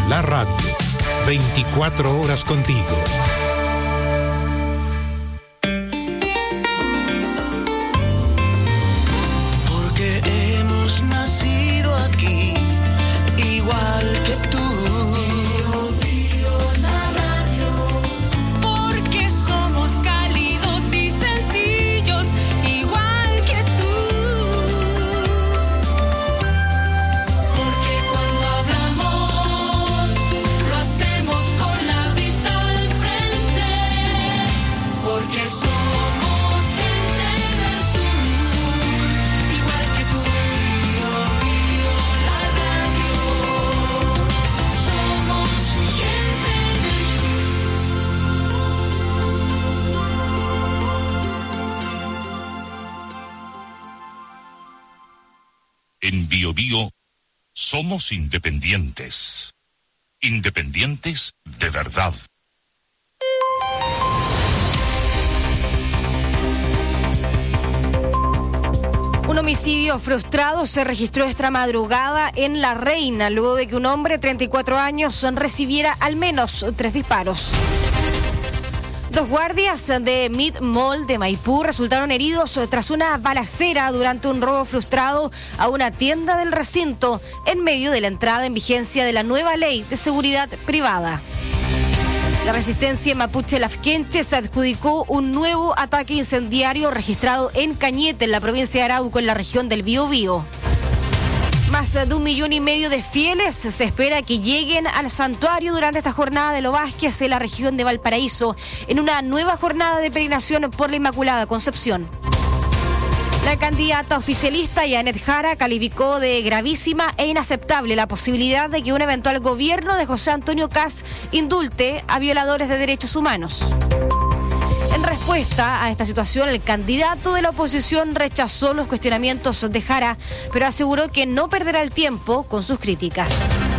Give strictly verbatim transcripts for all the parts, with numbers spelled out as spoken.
la radio. veinticuatro horas contigo. Porque hemos nacido aquí, igual que tú. En Bio Bio somos independientes. Independientes de verdad. Un homicidio frustrado se registró esta madrugada en La Reina, luego de que un hombre de treinta y cuatro años recibiera al menos tres disparos. Dos guardias de Mid Mall de Maipú resultaron heridos tras una balacera durante un robo frustrado a una tienda del recinto en medio de la entrada en vigencia de la nueva ley de seguridad privada. La resistencia mapuche lafkenche se adjudicó un nuevo ataque incendiario registrado en Cañete, en la provincia de Arauco, en la región del Biobío. Más de un millón y medio de fieles se espera que lleguen al santuario durante esta jornada de Lo Vázquez en la región de Valparaíso, en una nueva jornada de peregrinación por la Inmaculada Concepción. La candidata oficialista Yanet Jara calificó de gravísima e inaceptable la posibilidad de que un eventual gobierno de José Antonio Kast indulte a violadores de derechos humanos. En respuesta a esta situación, el candidato de la oposición rechazó los cuestionamientos de Jara, pero aseguró que no perderá el tiempo con sus críticas.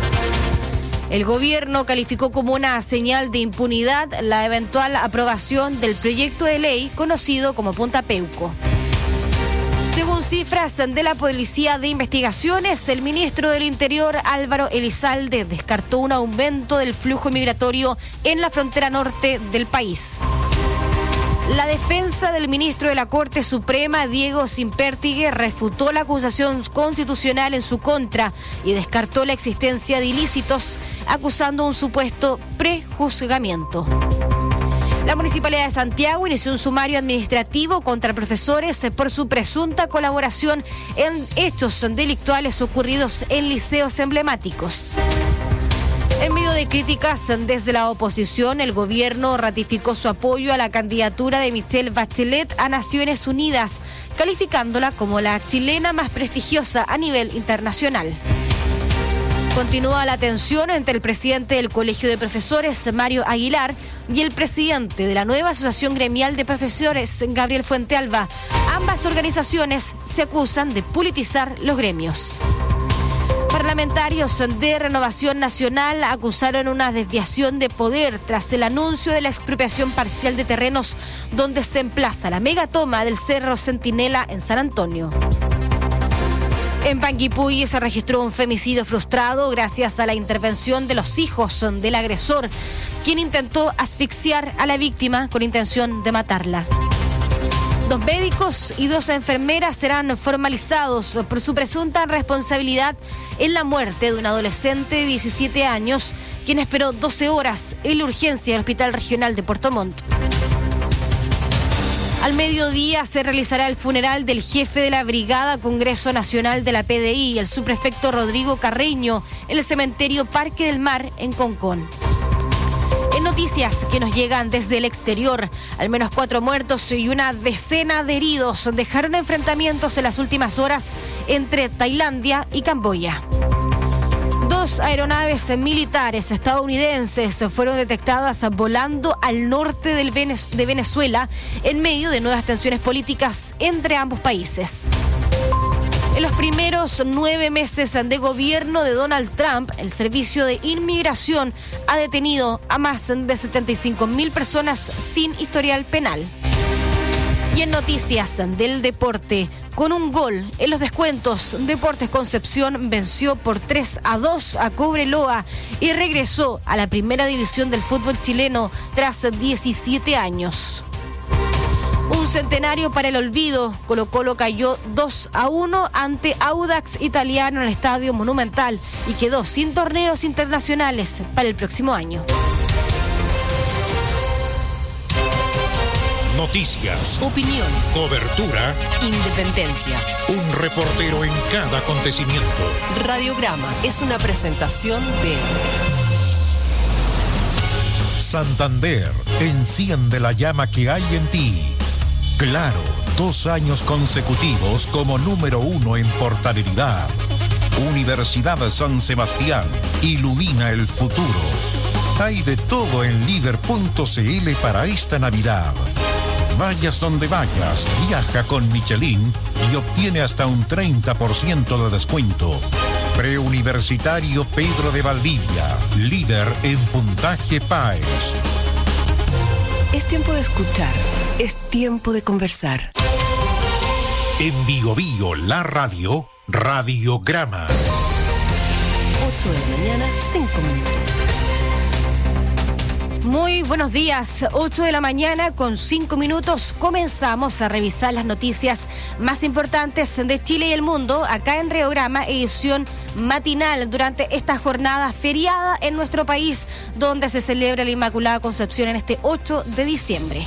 El gobierno calificó como una señal de impunidad la eventual aprobación del proyecto de ley conocido como Punta Peuco. Según cifras de la Policía de Investigaciones, el ministro del Interior, Álvaro Elizalde, descartó un aumento del flujo migratorio en la frontera norte del país. La defensa del ministro de la Corte Suprema, Diego Simpértigue, refutó la acusación constitucional en su contra y descartó la existencia de ilícitos, acusando un supuesto prejuzgamiento. La Municipalidad de Santiago inició un sumario administrativo contra profesores por su presunta colaboración en hechos delictuales ocurridos en liceos emblemáticos. En medio de críticas desde la oposición, el gobierno ratificó su apoyo a la candidatura de Michelle Bachelet a Naciones Unidas, calificándola como la chilena más prestigiosa a nivel internacional. Continúa la tensión entre el presidente del Colegio de Profesores, Mario Aguilar, y el presidente de la nueva Asociación Gremial de Profesores, Gabriel Fuentealba. Ambas organizaciones se acusan de politizar los gremios. Parlamentarios de Renovación Nacional acusaron una desviación de poder tras el anuncio de la expropiación parcial de terrenos donde se emplaza la megatoma del Cerro Centinela en San Antonio. En Panguipulli se registró un femicidio frustrado gracias a la intervención de los hijos del agresor, quien intentó asfixiar a la víctima con intención de matarla. Dos médicos y dos enfermeras serán formalizados por su presunta responsabilidad en la muerte de un adolescente de diecisiete años, quien esperó doce horas en la urgencia del Hospital Regional de Puerto Montt. Al mediodía se realizará el funeral del jefe de la Brigada Congreso Nacional de la P D I, el subprefecto Rodrigo Carreño, en el cementerio Parque del Mar en Concón. En noticias que nos llegan desde el exterior, al menos cuatro muertos y una decena de heridos dejaron enfrentamientos en las últimas horas entre Tailandia y Camboya. Dos aeronaves militares estadounidenses fueron detectadas volando al norte del Venez- de Venezuela en medio de nuevas tensiones políticas entre ambos países. En los primeros nueve meses de gobierno de Donald Trump, el Servicio de Inmigración ha detenido a más de setenta y cinco mil personas sin historial penal. Y en noticias del deporte, con un gol en los descuentos, Deportes Concepción venció por tres a dos a Cobreloa y regresó a la primera división del fútbol chileno tras diecisiete años. Un centenario para el olvido. Colo-Colo cayó dos a uno ante Audax Italiano en el Estadio Monumental y quedó sin torneos internacionales para el próximo año. Noticias, opinión, cobertura, independencia. Un reportero en cada acontecimiento. Radiograma es una presentación de Santander, enciende la llama que hay en ti. Claro, dos años consecutivos como número uno en portabilidad. Universidad de San Sebastián, ilumina el futuro. Hay de todo en líder punto c l para esta Navidad. Vayas donde vayas, viaja con Michelin y obtiene hasta un treinta por ciento de descuento. Preuniversitario Pedro de Valdivia, líder en puntaje P A E S. Es tiempo de escuchar, es tiempo de conversar. En Bio Bio, la radio, Radiograma. ocho de la mañana, cinco minutos. Muy buenos días, ocho de la mañana con cinco minutos. Comenzamos a revisar las noticias más importantes de Chile y el mundo acá en Radiograma, edición matinal durante esta jornada feriada en nuestro país, donde se celebra la Inmaculada Concepción en este ocho de diciembre.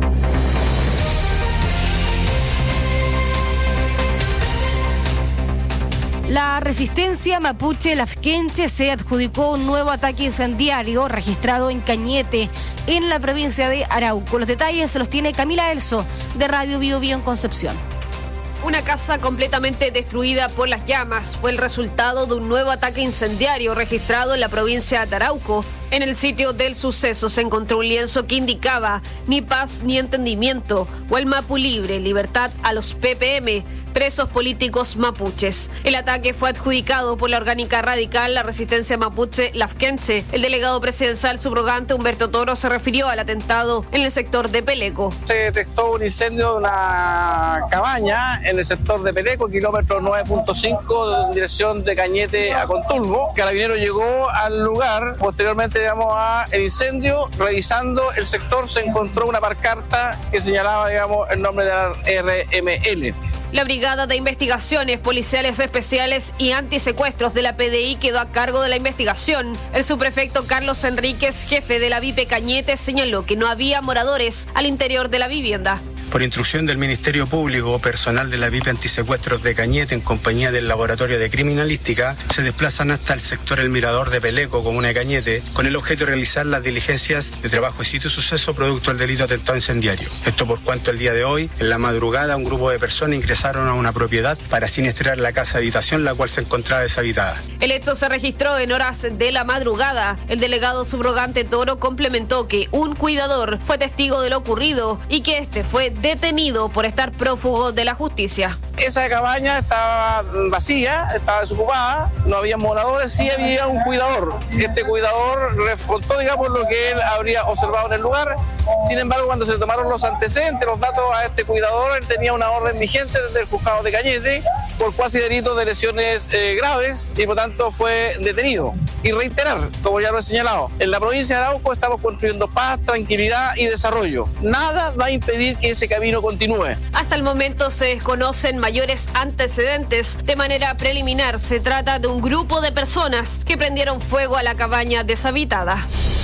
La resistencia mapuche Lafkenche se adjudicó un nuevo ataque incendiario registrado en Cañete, en la provincia de Arauco. Los detalles los tiene Camila Elso, de Radio Bio Bio en Concepción. Una casa completamente destruida por las llamas fue el resultado de un nuevo ataque incendiario registrado en la provincia de Arauco. En el sitio del suceso se encontró un lienzo que indicaba ni paz ni entendimiento, o el Mapu libre, libertad a los P P M, presos políticos mapuches. El ataque fue adjudicado por la orgánica radical La Resistencia Mapuche Lafkenche. El delegado presidencial subrogante Humberto Toro se refirió al atentado en el sector de Peleco. Se detectó un incendio de una cabaña en el sector de Peleco, kilómetro nueve punto cinco, en dirección de Cañete a Contulmo. Carabinero llegó al lugar, posteriormente digamos a el incendio, revisando el sector se encontró una pancarta que señalaba digamos el nombre de la R M L. La Brigada de Investigaciones Policiales Especiales y Antisecuestros de la P D I quedó a cargo de la investigación. El subprefecto Carlos Enríquez, jefe de la V I P Cañete, señaló que no había moradores al interior de la vivienda. Por instrucción del Ministerio Público, personal de la V I P Antisecuestros de Cañete, en compañía del Laboratorio de Criminalística, se desplazan hasta el sector El Mirador de Peleco, comuna de Cañete, con el objeto de realizar las diligencias de trabajo y sitio suceso producto del delito atentado incendiario. Esto por cuanto el día de hoy, en la madrugada, un grupo de personas ingresaron a una propiedad para siniestrar la casa habitación, la cual se encontraba deshabitada. El hecho se registró en horas de la madrugada. El delegado subrogante Toro complementó que un cuidador fue testigo de lo ocurrido y que este fue detenido por estar prófugo de la justicia. Esa cabaña estaba vacía, estaba desocupada, no había moradores, sí había un cuidador. Este cuidador contó, digamos, lo que él habría observado en el lugar. Sin embargo, cuando se tomaron los antecedentes, los datos a este cuidador, él tenía una orden vigente desde el juzgado de Cañete por cuasi delito de lesiones eh, graves y por tanto fue detenido. Y reiterar, como ya lo he señalado, en la provincia de Arauco estamos construyendo paz, tranquilidad y desarrollo. Nada va a impedir que ese camino continúe. Hasta el momento se desconocen mayores antecedentes. De manera preliminar, se trata de un grupo de personas que prendieron fuego a la cabaña deshabitada.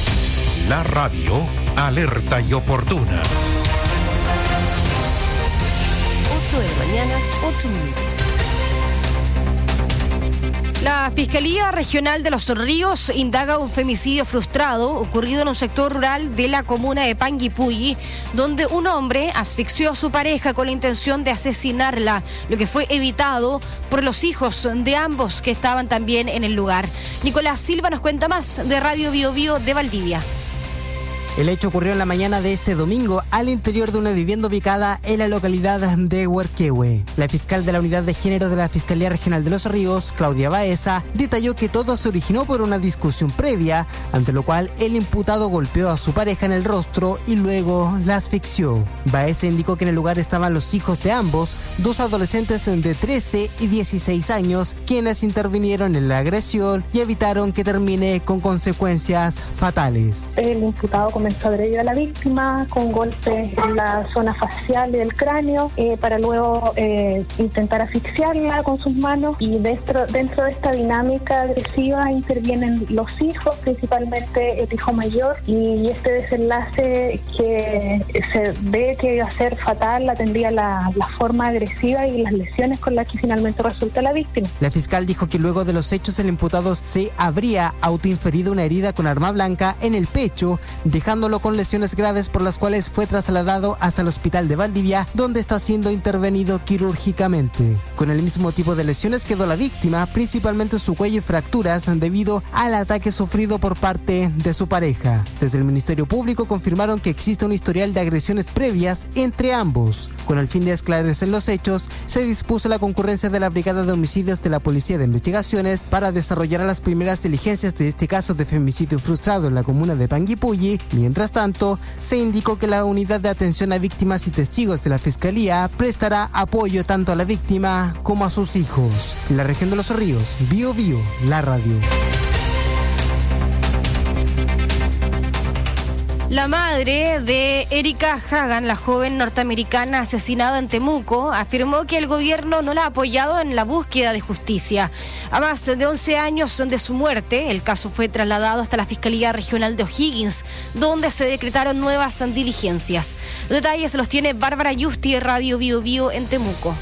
La radio, alerta y oportuna. ocho de la mañana, ocho minutos. La Fiscalía Regional de Los Ríos indaga un femicidio frustrado ocurrido en un sector rural de la comuna de Panguipulli, donde un hombre asfixió a su pareja con la intención de asesinarla, lo que fue evitado por los hijos de ambos que estaban también en el lugar. Nicolás Silva nos cuenta más de Radio Bio Bio de Valdivia. El hecho ocurrió en la mañana de este domingo al interior de una vivienda ubicada en la localidad de Huerquehue. La fiscal de la Unidad de Género de la Fiscalía Regional de Los Ríos, Claudia Baeza, detalló que todo se originó por una discusión previa, ante lo cual el imputado golpeó a su pareja en el rostro y luego la asfixió. Baeza indicó que en el lugar estaban los hijos de ambos, dos adolescentes de trece y dieciséis años, quienes intervinieron en la agresión y evitaron que termine con consecuencias fatales. El imputado comenzó a agredir a la víctima con golpes en la zona facial y del cráneo eh, para luego eh, intentar asfixiarla con sus manos, y dentro, dentro de esta dinámica agresiva intervienen los hijos, principalmente el hijo mayor, y este desenlace que se ve que iba a ser fatal atendía la, la forma agresiva y las lesiones con las que finalmente resulta la víctima. La fiscal dijo que luego de los hechos el imputado se habría autoinferido una herida con arma blanca en el pecho, dejándolo con lesiones graves por las cuales fue trasladado hasta el hospital de Valdivia, donde está siendo intervenido quirúrgicamente. Con el mismo tipo de lesiones quedó la víctima, principalmente su cuello y fracturas debido al ataque sufrido por parte de su pareja. Desde el Ministerio Público confirmaron que existe un historial de agresiones previas entre ambos. Con el fin de esclarecer los hechos, se dispuso la concurrencia de la Brigada de Homicidios de la Policía de Investigaciones para desarrollar las primeras diligencias de este caso de femicidio frustrado en la comuna de Panguipulli. Mientras tanto, se indicó que la Unidad de Atención a Víctimas y Testigos de la Fiscalía prestará apoyo tanto a la víctima como a sus hijos. En la región de Los Ríos, Bio Bio, la radio. La madre de Erika Hagan, la joven norteamericana asesinada en Temuco, afirmó que el gobierno no la ha apoyado en la búsqueda de justicia. A más de once años de su muerte, el caso fue trasladado hasta la Fiscalía Regional de O'Higgins, donde se decretaron nuevas diligencias. Los detalles los tiene Bárbara Yusti, Radio Bio Bio en Temuco.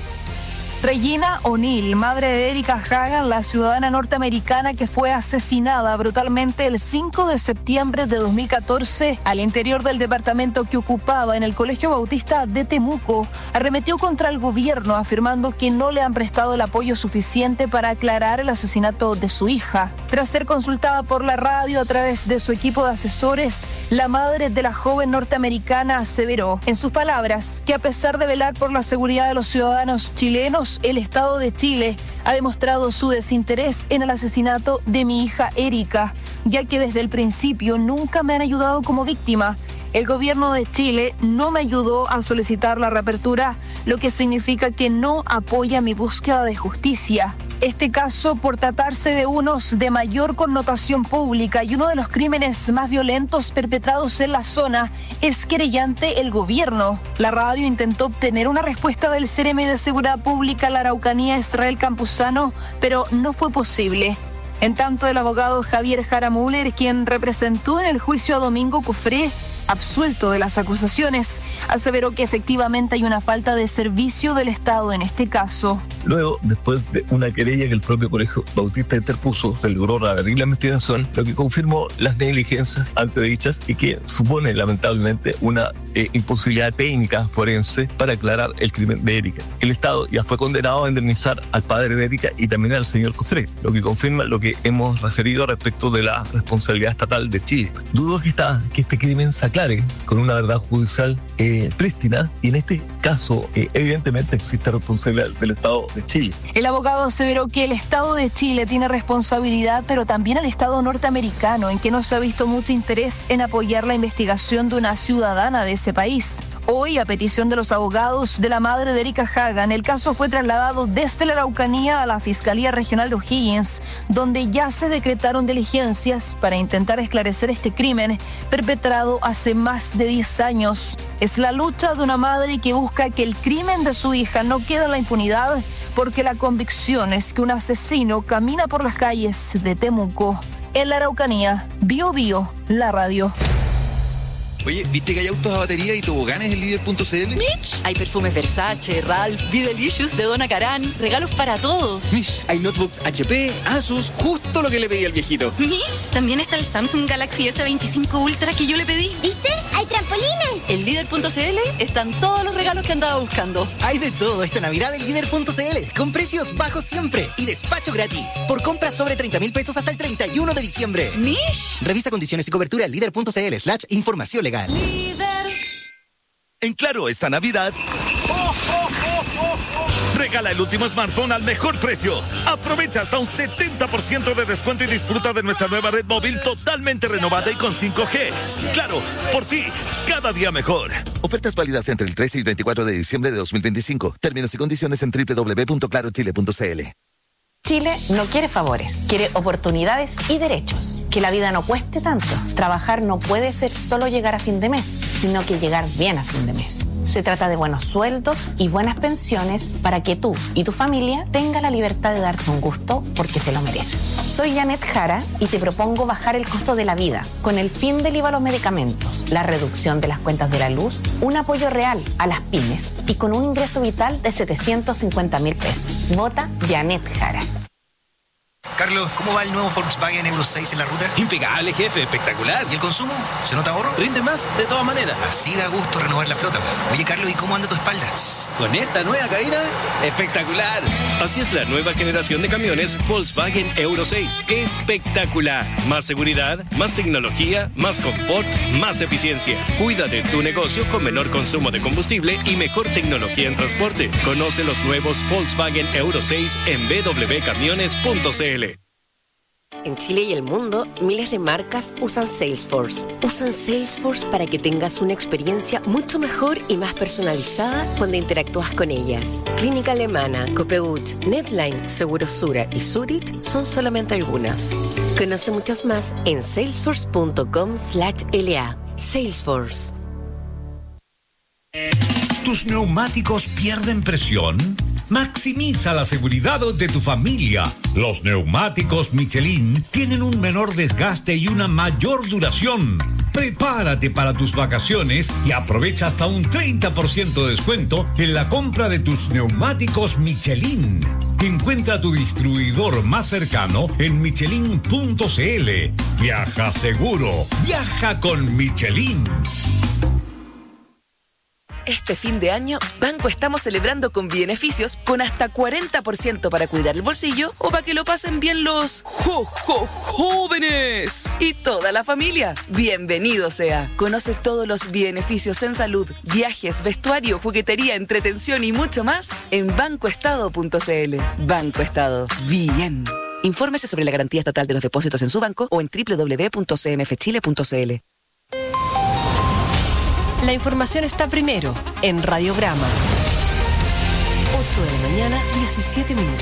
Regina O'Neill, madre de Erika Hagan, la ciudadana norteamericana que fue asesinada brutalmente el cinco de septiembre de dos mil catorce al interior del departamento que ocupaba en el Colegio Bautista de Temuco, arremetió contra el gobierno afirmando que no le han prestado el apoyo suficiente para aclarar el asesinato de su hija. Tras ser consultada por la radio a través de su equipo de asesores, la madre de la joven norteamericana aseveró, en sus palabras, que a pesar de velar por la seguridad de los ciudadanos chilenos, el Estado de Chile ha demostrado su desinterés en el asesinato de mi hija Erika, ya que desde el principio nunca me han ayudado como víctima. El gobierno de Chile no me ayudó a solicitar la reapertura, lo que significa que no apoya mi búsqueda de justicia. Este caso, por tratarse de unos de mayor connotación pública y uno de los crímenes más violentos perpetrados en la zona, es querellante el gobierno. La radio intentó obtener una respuesta del C E R E M de Seguridad Pública a la Araucanía, Israel Campuzano, pero no fue posible. En tanto, el abogado Javier Jara Müller, quien representó en el juicio a Domingo Cufré, absuelto de las acusaciones, aseveró que efectivamente hay una falta de servicio del Estado en este caso. Luego, después de una querella que el propio Colegio Bautista interpuso, se logró reabrir la investigación, lo que confirmó las negligencias antedichas y que supone lamentablemente una eh, imposibilidad técnica forense para aclarar el crimen de Erika. El Estado ya fue condenado a indemnizar al padre de Erika y también al señor Cufré, lo que confirma lo que hemos referido respecto de la responsabilidad estatal de Chile. Dudo que, esta, que este crimen se aclare con una verdad judicial eh, prístina, y en este caso eh, evidentemente existe responsabilidad del Estado de Chile. El abogado aseveró que el Estado de Chile tiene responsabilidad, pero también el Estado norteamericano, en que no se ha visto mucho interés en apoyar la investigación de una ciudadana de ese país. Hoy, a petición de los abogados de la madre de Erika Hagan, el caso fue trasladado desde la Araucanía a la Fiscalía Regional de O'Higgins, donde ya se decretaron diligencias para intentar esclarecer este crimen perpetrado hace más de diez años. Es la lucha de una madre que busca que el crimen de su hija no quede en la impunidad, porque la convicción es que un asesino camina por las calles de Temuco. En la Araucanía, Bio Bio, la radio. Oye, ¿viste que hay autos a batería y toboganes en líder punto c l? Mitch, hay perfumes Versace, Ralph, Be Delicious de Donna Karan, regalos para todos. Mish, hay notebooks H P, Asus, justo lo que le pedí al viejito. Mish, también está el Samsung Galaxy S veinticinco Ultra que yo le pedí. ¿Viste? ¡Hay trampolines! En líder punto c l están todos los regalos que andaba buscando. Hay de todo esta Navidad en líder punto c l, con precios bajos siempre y despacho gratis. Por compras sobre treinta mil pesos hasta el treinta y uno de diciembre. ¡Mish! Revisa condiciones y cobertura en líder punto c l slash información legal. Líder. En Claro, esta Navidad, ¡oh, oh, oh, oh, oh! Regala el último smartphone al mejor precio. Aprovecha hasta un setenta por ciento de descuento y disfruta de nuestra nueva red móvil totalmente renovada y con cinco G. Claro, por ti, cada día mejor. Ofertas válidas entre el trece y el veinticuatro de diciembre de dos mil veinticinco. Términos y condiciones en doble u doble u doble u punto claro chile punto c l. Chile no quiere favores, quiere oportunidades y derechos. Que la vida no cueste tanto. Trabajar no puede ser solo llegar a fin de mes, sino que llegar bien a fin de mes. Se trata de buenos sueldos y buenas pensiones para que tú y tu familia tengan la libertad de darse un gusto porque se lo merecen. Soy Janet Jara y te propongo bajar el costo de la vida con el fin del I V A a los medicamentos, la reducción de las cuentas de la luz, un apoyo real a las pymes y con un ingreso vital de setecientos cincuenta mil pesos. Vota Janet Jara. Carlos, ¿cómo va el nuevo Volkswagen Euro seis en la ruta? Impecable, jefe, espectacular. ¿Y el consumo? ¿Se nota ahorro? Rinde más, de todas maneras. Así da gusto renovar la flota. Oye, Carlos, ¿y cómo anda tu espalda? Con esta nueva cabina, espectacular. Así es la nueva generación de camiones Volkswagen Euro seis. Espectacular. Más seguridad, más tecnología, más confort, más eficiencia. Cuida de tu negocio con menor consumo de combustible y mejor tecnología en transporte. Conoce los nuevos Volkswagen Euro seis en b w camiones punto c l. En Chile y el mundo, miles de marcas usan Salesforce. Usan Salesforce para que tengas una experiencia mucho mejor y más personalizada cuando interactúas con ellas. Clínica Alemana, Copegut, Netline, Segurosura y Zurich son solamente algunas. Conoce muchas más en salesforce punto com slash l a. Salesforce. ¿Tus neumáticos pierden presión? Maximiza la seguridad de tu familia. Los neumáticos Michelin tienen un menor desgaste y una mayor duración. Prepárate para tus vacaciones y aprovecha hasta un treinta por ciento de descuento en la compra de tus neumáticos Michelin. Encuentra tu distribuidor más cercano en michelin punto c l. Viaja seguro. Viaja con Michelin. Este fin de año, Banco estamos celebrando con beneficios con hasta cuarenta por ciento para cuidar el bolsillo o para que lo pasen bien los jo, jo, jóvenes y toda la familia. Bienvenido sea. Conoce todos los beneficios en salud, viajes, vestuario, juguetería, entretención y mucho más en banco estado punto c l. Banco Estado. Bien. Infórmese sobre la garantía estatal de los depósitos en su banco o en doble u doble u doble u punto c m f chile punto c l. La información está primero en Radiograma. ocho de la mañana, diecisiete minutos.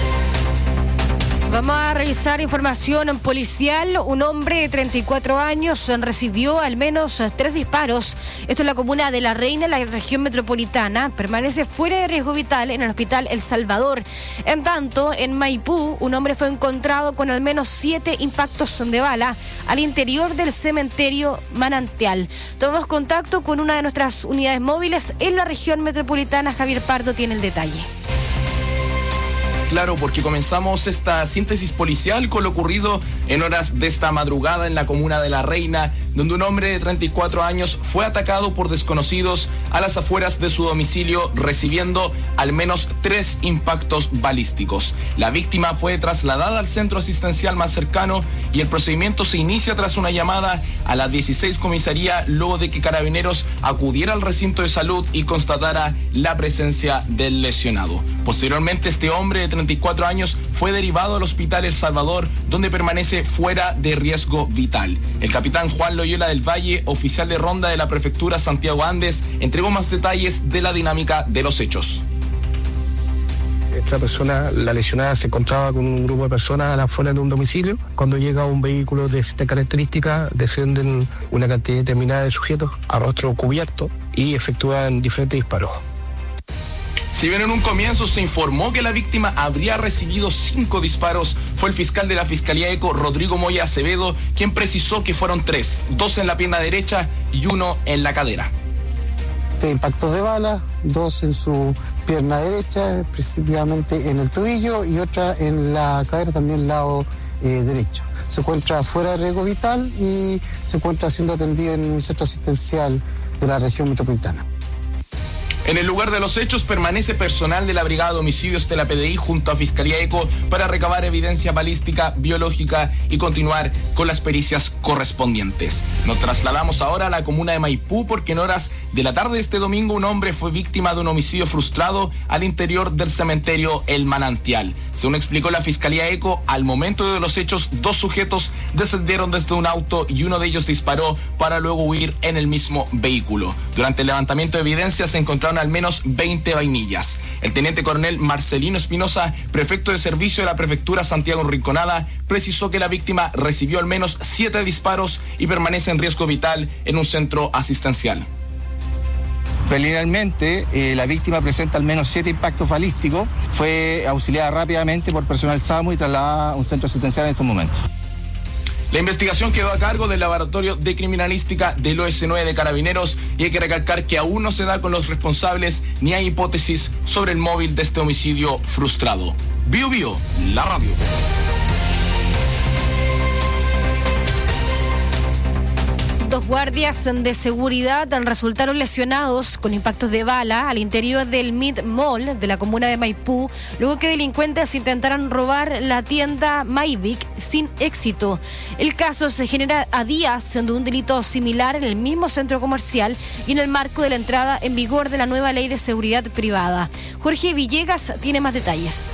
Vamos a revisar información policial. Un hombre de treinta y cuatro años recibió al menos tres disparos. Esto en la comuna de La Reina, en la región metropolitana. Permanece fuera de riesgo vital en el hospital El Salvador. En tanto, en Maipú, un hombre fue encontrado con al menos siete impactos de bala al interior del cementerio Manantial. Tomamos contacto con una de nuestras unidades móviles en la región metropolitana. Javier Pardo tiene el detalle. Claro, porque comenzamos esta síntesis policial con lo ocurrido en horas de esta madrugada en la comuna de La Reina, donde un hombre de treinta y cuatro años fue atacado por desconocidos a las afueras de su domicilio, recibiendo al menos tres impactos balísticos. La víctima fue trasladada al centro asistencial más cercano y el procedimiento se inicia tras una llamada a la dieciséis comisaría luego de que Carabineros acudiera al recinto de salud y constatara la presencia del lesionado. Posteriormente, este hombre de treinta y cuatro años fue derivado al hospital El Salvador, donde permanece fuera de riesgo vital. El capitán Juan Loyola del Valle, oficial de ronda de la prefectura Santiago Andes, entregó más detalles de la dinámica de los hechos. Esta persona, la lesionada, se encontraba con un grupo de personas a las afueras de un domicilio. Cuando llega un vehículo de esta característica, descienden una cantidad determinada de sujetos a rostro cubierto y efectúan diferentes disparos. Si bien en un comienzo se informó que la víctima habría recibido cinco disparos, fue el fiscal de la Fiscalía ECO, Rodrigo Moya Acevedo, quien precisó que fueron tres, dos en la pierna derecha y uno en la cadera. Tres impactos de bala, dos en su pierna derecha, principalmente en el tobillo, y otra en la cadera, también lado eh, derecho. Se encuentra fuera de riesgo vital y se encuentra siendo atendido en un centro asistencial de la región metropolitana. En el lugar de los hechos permanece personal de la Brigada de Homicidios de la P D I junto a Fiscalía ECO para recabar evidencia balística, biológica y continuar con las pericias correspondientes. Nos trasladamos ahora a la comuna de Maipú porque en horas de la tarde de este domingo un hombre fue víctima de un homicidio frustrado al interior del cementerio El Manantial. Según explicó la Fiscalía ECO, al momento de los hechos, dos sujetos descendieron desde un auto y uno de ellos disparó para luego huir en el mismo vehículo. Durante el levantamiento de evidencia se encontraron al menos veinte vainillas. El teniente coronel Marcelino Espinosa, prefecto de servicio de la prefectura Santiago Rinconada, precisó que la víctima recibió al menos siete disparos y permanece en riesgo vital en un centro asistencial. Preliminarmente, eh, la víctima presenta al menos siete impactos balísticos. Fue auxiliada rápidamente por personal SAMU y trasladada a un centro asistencial en estos momentos. La investigación quedó a cargo del Laboratorio de Criminalística del O S nueve de Carabineros y hay que recalcar que aún no se da con los responsables ni hay hipótesis sobre el móvil de este homicidio frustrado. Bio Bio, la radio. Dos guardias de seguridad resultaron lesionados con impactos de bala al interior del Mid Mall de la comuna de Maipú, luego que delincuentes intentaran robar la tienda Mavic sin éxito. El caso se genera a días de un delito similar en el mismo centro comercial y en el marco de la entrada en vigor de la nueva ley de seguridad privada. Jorge Villegas tiene más detalles.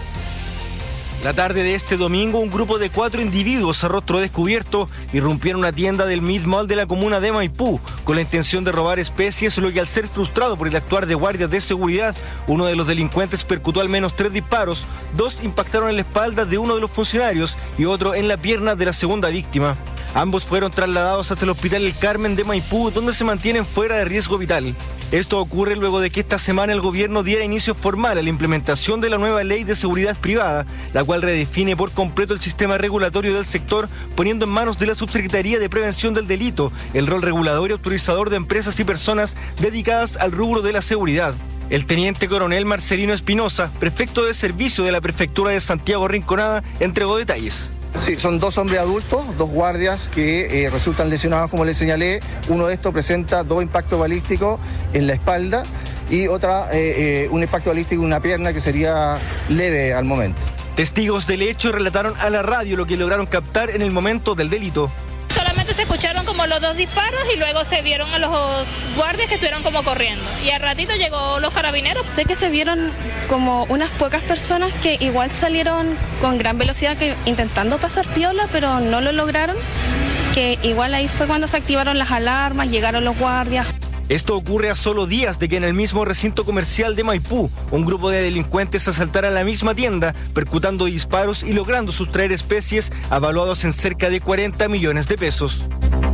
La tarde de este domingo, un grupo de cuatro individuos a rostro descubierto irrumpieron una tienda del Mid Mall de la comuna de Maipú con la intención de robar especies, lo que al ser frustrado por el actuar de guardias de seguridad, uno de los delincuentes percutó al menos tres disparos, dos impactaron en la espalda de uno de los funcionarios y otro en la pierna de la segunda víctima. Ambos fueron trasladados hasta el Hospital El Carmen de Maipú, donde se mantienen fuera de riesgo vital. Esto ocurre luego de que esta semana el gobierno diera inicio formal a la implementación de la nueva ley de seguridad privada, la cual redefine por completo el sistema regulatorio del sector, poniendo en manos de la Subsecretaría de Prevención del Delito el rol regulador y autorizador de empresas y personas dedicadas al rubro de la seguridad. El teniente coronel Marcelino Espinosa, prefecto de servicio de la prefectura de Santiago Rinconada, entregó detalles. Sí, son dos hombres adultos, dos guardias que eh, resultan lesionados, como les señalé. Uno de estos presenta dos impactos balísticos en la espalda y otra, eh, eh, un impacto balístico en una pierna que sería leve al momento. Testigos del hecho relataron a la radio lo que lograron captar en el momento del delito. Solamente se escucharon como los dos disparos y luego se vieron a los guardias que estuvieron como corriendo. Y al ratito llegó los carabineros. Sé que se vieron como unas pocas personas que igual salieron con gran velocidad que intentando pasar piola, pero no lo lograron. Que igual ahí fue cuando se activaron las alarmas, llegaron los guardias. Esto ocurre a solo días de que en el mismo recinto comercial de Maipú, un grupo de delincuentes asaltara la misma tienda, percutando disparos y logrando sustraer especies avaluados en cerca de cuarenta millones de pesos.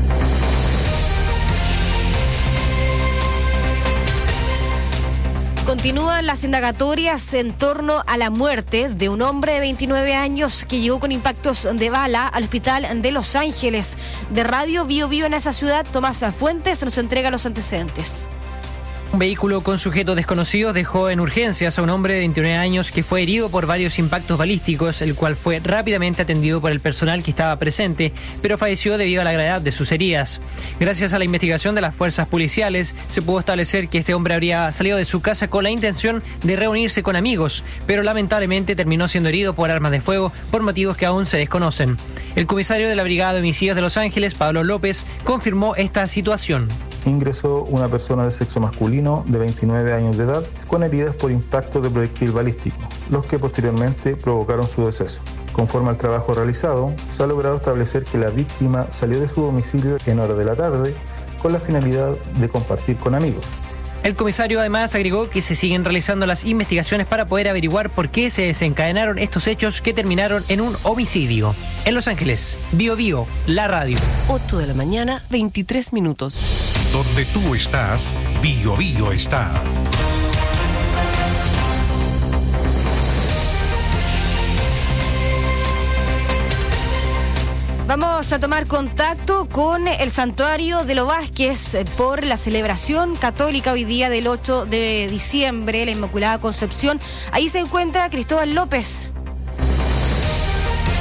Continúan las indagatorias en torno a la muerte de un hombre de veintinueve años que llegó con impactos de bala al hospital de Los Ángeles. De Radio Bio Bio en esa ciudad, Tomás Fuentes nos entrega los antecedentes. Un vehículo con sujetos desconocidos dejó en urgencias a un hombre de veintinueve años que fue herido por varios impactos balísticos, el cual fue rápidamente atendido por el personal que estaba presente, pero falleció debido a la gravedad de sus heridas. Gracias a la investigación de las fuerzas policiales, se pudo establecer que este hombre habría salido de su casa con la intención de reunirse con amigos, pero lamentablemente terminó siendo herido por armas de fuego por motivos que aún se desconocen. El comisario de la Brigada de Homicidios de Los Ángeles, Pablo López, confirmó esta situación. Ingresó una persona de sexo masculino de veintinueve años de edad con heridas por impacto de proyectil balístico, los que posteriormente provocaron su deceso. Conforme al trabajo realizado, se ha logrado establecer que la víctima salió de su domicilio en horas de la tarde con la finalidad de compartir con amigos. El comisario además agregó que se siguen realizando las investigaciones para poder averiguar por qué se desencadenaron estos hechos que terminaron en un homicidio. En Los Ángeles, Bio Bio, la radio. ocho de la mañana, veintitrés minutos. Donde tú estás, Bio Bio está. Vamos a tomar contacto con el Santuario de los Vázquez por la celebración católica hoy día del ocho de diciembre, la Inmaculada Concepción. Ahí se encuentra Cristóbal López.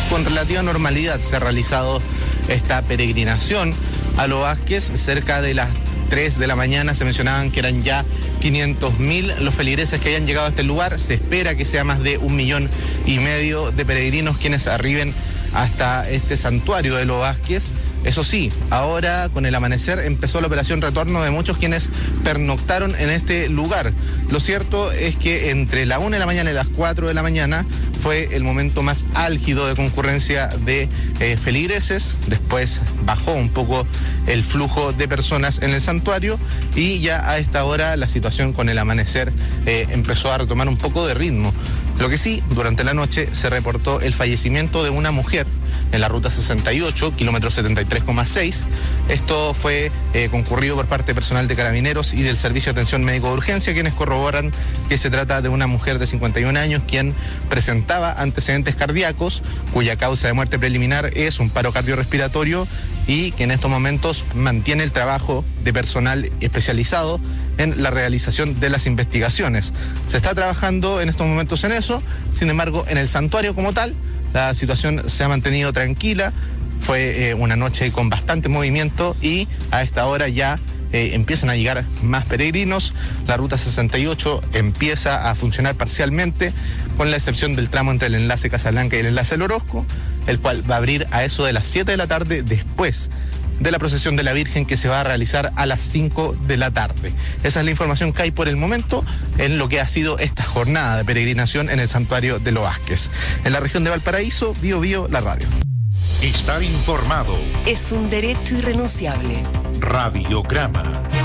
con relativa normalidad se ha realizado esta peregrinación a Los Vázquez. Cerca de las tres de la mañana se mencionaban que eran ya quinientos mil los feligreses que hayan llegado a este lugar. Se espera que sea más de un millón y medio de peregrinos quienes arriben hasta este santuario de Los Vázquez. Eso sí, ahora con el amanecer empezó la operación retorno de muchos quienes pernoctaron en este lugar. Lo cierto es que entre la una de la mañana y las cuatro de la mañana fue el momento más álgido de concurrencia de eh, feligreses. Después bajó un poco el flujo de personas en el santuario y ya a esta hora la situación con el amanecer eh, empezó a retomar un poco de ritmo. Lo que sí, durante la noche se reportó el fallecimiento de una mujer en la ruta sesenta y ocho, kilómetro setenta y tres coma seis. Esto fue eh, concurrido por parte de personal de Carabineros y del Servicio de Atención Médico de Urgencia, quienes corroboran que se trata de una mujer de cincuenta y un años, quien presentaba antecedentes cardíacos, cuya causa de muerte preliminar es un paro cardiorrespiratorio y que en estos momentos mantiene el trabajo de personal especializado en la realización de las investigaciones. Se está trabajando en estos momentos en eso, sin embargo, en el santuario como tal, la situación se ha mantenido tranquila. Fue eh, una noche con bastante movimiento y a esta hora ya eh, empiezan a llegar más peregrinos. La ruta sesenta y ocho empieza a funcionar parcialmente, con la excepción del tramo entre el enlace Casablanca y el enlace El Orozco, el cual va a abrir a eso de las siete de la tarde después de la procesión de la Virgen, que se va a realizar a las cinco de la tarde. Esa es la información que hay por el momento en lo que ha sido esta jornada de peregrinación en el santuario de Los Vázquez. En la región de Valparaíso, Bío Bío, la radio. Estar informado es un derecho irrenunciable. Radiograma.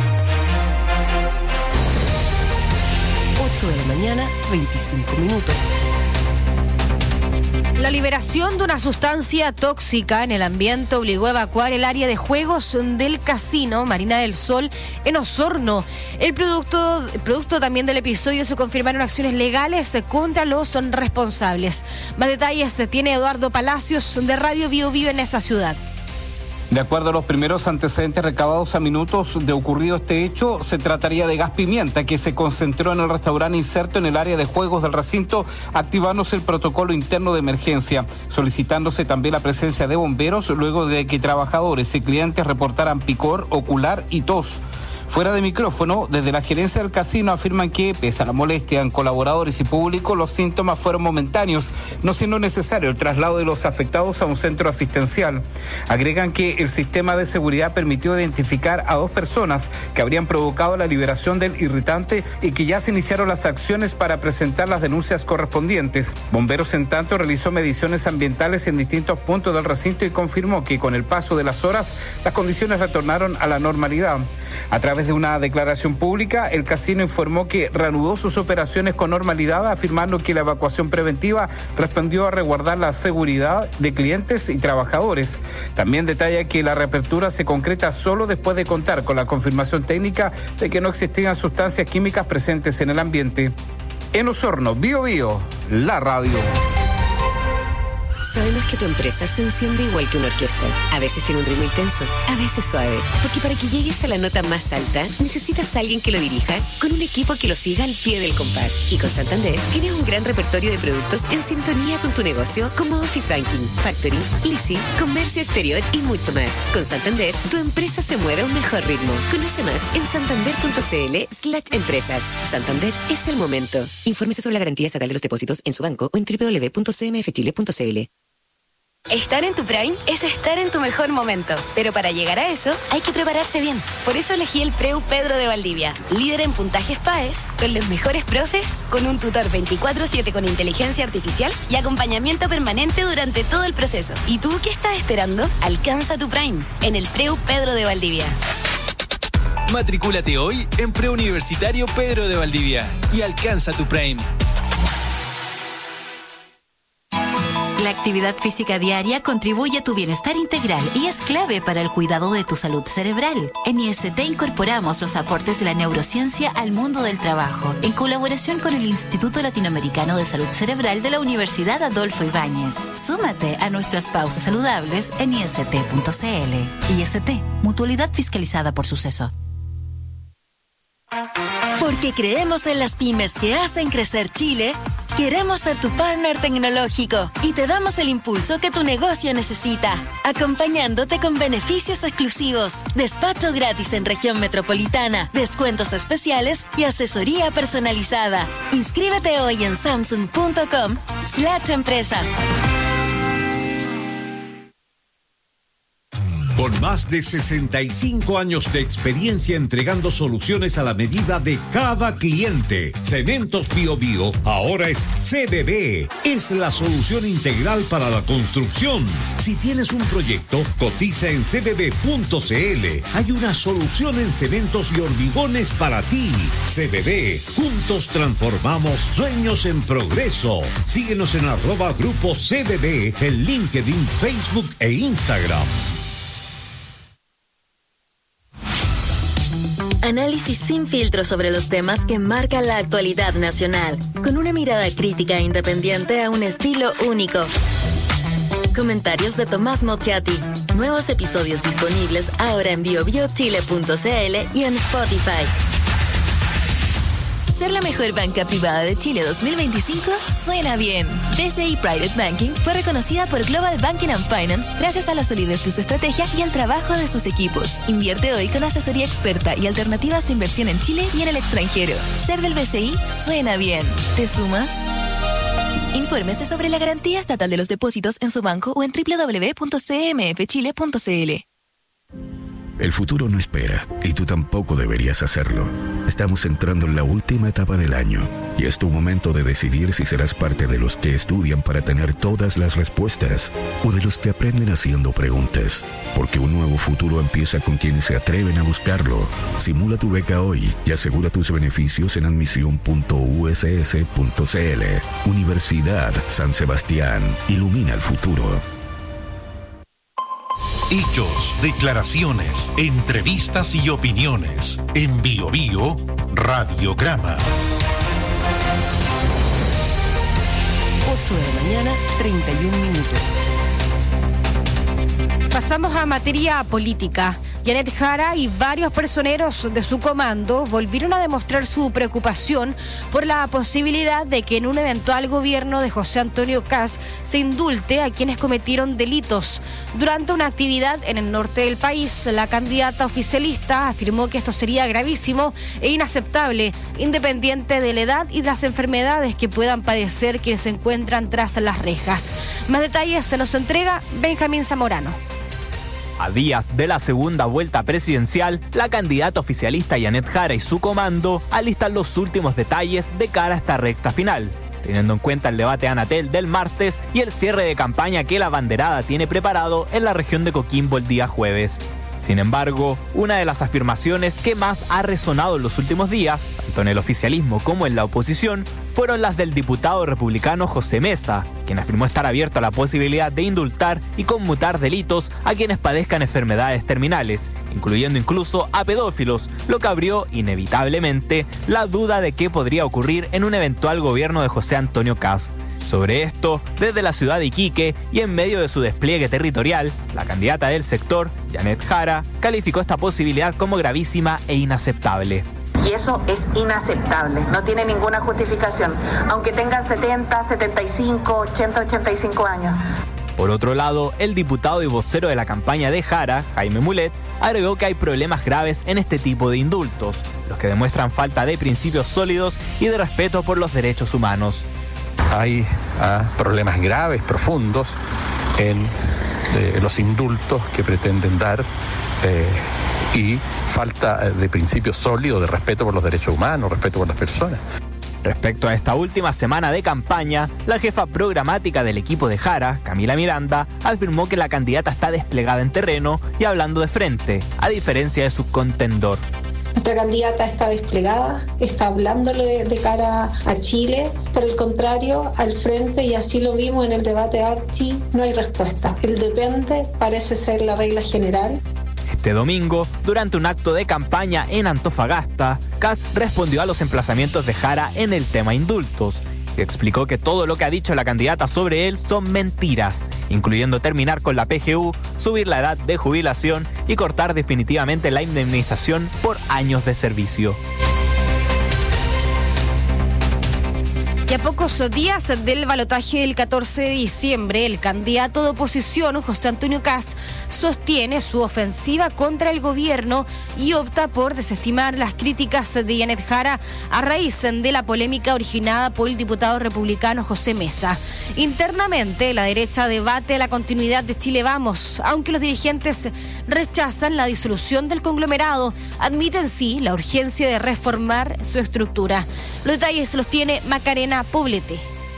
ocho de la mañana, veinticinco minutos. La liberación de una sustancia tóxica en el ambiente obligó a evacuar el área de juegos del casino Marina del Sol en Osorno. El producto, producto también del episodio, se confirmaron acciones legales contra los responsables. Más detalles tiene Eduardo Palacios de Radio Bío Bío en esa ciudad. De acuerdo a los primeros antecedentes recabados a minutos de ocurrido este hecho, se trataría de gas pimienta que se concentró en el restaurante inserto en el área de juegos del recinto, activándose el protocolo interno de emergencia, solicitándose también la presencia de bomberos luego de que trabajadores y clientes reportaran picor ocular y tos. Fuera de micrófono, desde la gerencia del casino afirman que, pese a la molestia en colaboradores y público, los síntomas fueron momentáneos, no siendo necesario el traslado de los afectados a un centro asistencial. Agregan que el sistema de seguridad permitió identificar a dos personas que habrían provocado la liberación del irritante y que ya se iniciaron las acciones para presentar las denuncias correspondientes. Bomberos, en tanto, realizó mediciones ambientales en distintos puntos del recinto y confirmó que con el paso de las horas las condiciones retornaron a la normalidad. A través de una declaración pública, el casino informó que reanudó sus operaciones con normalidad, afirmando que la evacuación preventiva respondió a resguardar la seguridad de clientes y trabajadores. También detalla que la reapertura se concreta solo después de contar con la confirmación técnica de que no existían sustancias químicas presentes en el ambiente. En Osorno, Bío Bío, la radio. Sabemos que tu empresa se enciende igual que una orquesta. A veces tiene un ritmo intenso, a veces suave. Porque para que llegues a la nota más alta, necesitas a alguien que lo dirija con un equipo que lo siga al pie del compás. Y con Santander tienes un gran repertorio de productos en sintonía con tu negocio, como Office Banking, Factory, Leasing, Comercio Exterior y mucho más. Con Santander, tu empresa se mueve a un mejor ritmo. Conoce más en santander.cl slash empresas. Santander es el momento. Infórmese sobre la garantía estatal de los depósitos en su banco o en doble u doble u doble u punto c m f chile punto c l. Estar en tu Prime es estar en tu mejor momento, pero para llegar a eso hay que prepararse bien. Por eso elegí el Preu Pedro de Valdivia, líder en puntajes P A E S, con los mejores profes, con un tutor veinticuatro siete con inteligencia artificial y acompañamiento permanente durante todo el proceso. ¿Y tú qué estás esperando? Alcanza tu Prime en el Preu Pedro de Valdivia. Matricúlate hoy en Preuniversitario Pedro de Valdivia y alcanza tu Prime. La actividad física diaria contribuye a tu bienestar integral y es clave para el cuidado de tu salud cerebral. En I S T incorporamos los aportes de la neurociencia al mundo del trabajo, en colaboración con el Instituto Latinoamericano de Salud Cerebral de la Universidad Adolfo Ibáñez. Súmate a nuestras pausas saludables en i s t punto c l. I S T, mutualidad fiscalizada por Suceso. Porque creemos en las pymes que hacen crecer Chile, Queremos ser tu partner tecnológico y te damos el impulso que tu negocio necesita, acompañándote con beneficios exclusivos, despacho gratis en región metropolitana, descuentos especiales y asesoría personalizada. Inscríbete hoy en samsung punto com slash empresas. Con más de sesenta y cinco años de experiencia entregando soluciones a la medida de cada cliente, Cementos Bio Bio ahora es C B B. Es la solución integral para la construcción. Si tienes un proyecto, cotiza en c b b punto c l. Hay una solución en cementos y hormigones para ti. C B B. Juntos transformamos sueños en progreso. Síguenos en arroba grupo C B B en LinkedIn, Facebook e Instagram. Análisis sin filtro sobre los temas que marcan la actualidad nacional, con una mirada crítica e independiente a un estilo único. Comentarios de Tomás Mochiati. Nuevos episodios disponibles ahora en bio bio chile punto c l y en Spotify. Ser la mejor banca privada de Chile dos mil veinticinco suena bien. B C I Private Banking fue reconocida por Global Banking and Finance gracias a la solidez de su estrategia y al trabajo de sus equipos. Invierte hoy con asesoría experta y alternativas de inversión en Chile y en el extranjero. Ser del B C I suena bien. ¿Te sumas? Infórmese sobre la garantía estatal de los depósitos en su banco o en doble u doble u doble u punto c m f chile punto c l. El futuro no espera, y tú tampoco deberías hacerlo. Estamos entrando en la última etapa del año, y es tu momento de decidir si serás parte de los que estudian para tener todas las respuestas, o de los que aprenden haciendo preguntas. Porque un nuevo futuro empieza con quienes se atreven a buscarlo. Simula tu beca hoy y asegura tus beneficios en admisión punto u s s punto c l. Universidad San Sebastián. Ilumina el futuro. Hechos, declaraciones, entrevistas y opiniones. En Bio Bio, Radiograma. ocho de la mañana, treinta y un minutos. Pasamos a materia política. Janet Jara y varios personeros de su comando volvieron a demostrar su preocupación por la posibilidad de que en un eventual gobierno de José Antonio Kast se indulte a quienes cometieron delitos. Durante una actividad en el norte del país, la candidata oficialista afirmó que esto sería gravísimo e inaceptable, independiente de la edad y las enfermedades que puedan padecer quienes se encuentran tras las rejas. Más detalles se nos entrega Benjamín Zamorano. A días de la segunda vuelta presidencial, la candidata oficialista Janet Jara y su comando alistan los últimos detalles de cara a esta recta final, teniendo en cuenta el debate Anatel del martes y el cierre de campaña que la banderada tiene preparado en la región de Coquimbo el día jueves. Sin embargo, una de las afirmaciones que más ha resonado en los últimos días, tanto en el oficialismo como en la oposición, fueron las del diputado republicano José Mesa, quien afirmó estar abierto a la posibilidad de indultar y conmutar delitos a quienes padezcan enfermedades terminales, incluyendo incluso a pedófilos, lo que abrió inevitablemente la duda de qué podría ocurrir en un eventual gobierno de José Antonio Kast. Sobre esto, desde la ciudad de Iquique y en medio de su despliegue territorial, la candidata del sector, Janet Jara, calificó esta posibilidad como gravísima e inaceptable. Y eso es inaceptable, no tiene ninguna justificación, aunque tengan setenta, setenta y cinco, ochenta, ochenta y cinco años. Por otro lado, el diputado y vocero de la campaña de Jara, Jaime Mulet, agregó que hay problemas graves en este tipo de indultos, los que demuestran falta de principios sólidos y de respeto por los derechos humanos. Hay ah, problemas graves, profundos, en eh, los indultos que pretenden dar eh, y falta de principios sólidos de respeto por los derechos humanos, respeto por las personas. Respecto a esta última semana de campaña, la jefa programática del equipo de Jara, Camila Miranda, afirmó que la candidata está desplegada en terreno y hablando de frente, a diferencia de su contendor. Nuestra candidata está desplegada, está hablándole de cara a Chile, por el contrario, al frente, y así lo vimos en el debate Archi, no hay respuesta. El depende parece ser la regla general. Este domingo, durante un acto de campaña en Antofagasta, Kast respondió a los emplazamientos de Jara en el tema indultos y explicó que todo lo que ha dicho la candidata sobre él son mentiras, incluyendo terminar con la P G U, subir la edad de jubilación y cortar definitivamente la indemnización por años de servicio. Y a pocos días del balotaje del catorce de diciembre, el candidato de oposición, José Antonio Kast, sostiene su ofensiva contra el gobierno y opta por desestimar las críticas de Janet Jara a raíz de la polémica originada por el diputado republicano José Mesa. Internamente, la derecha debate la continuidad de Chile Vamos, aunque los dirigentes rechazan la disolución del conglomerado, admiten sí la urgencia de reformar su estructura. Los detalles los tiene Macarena Poblete.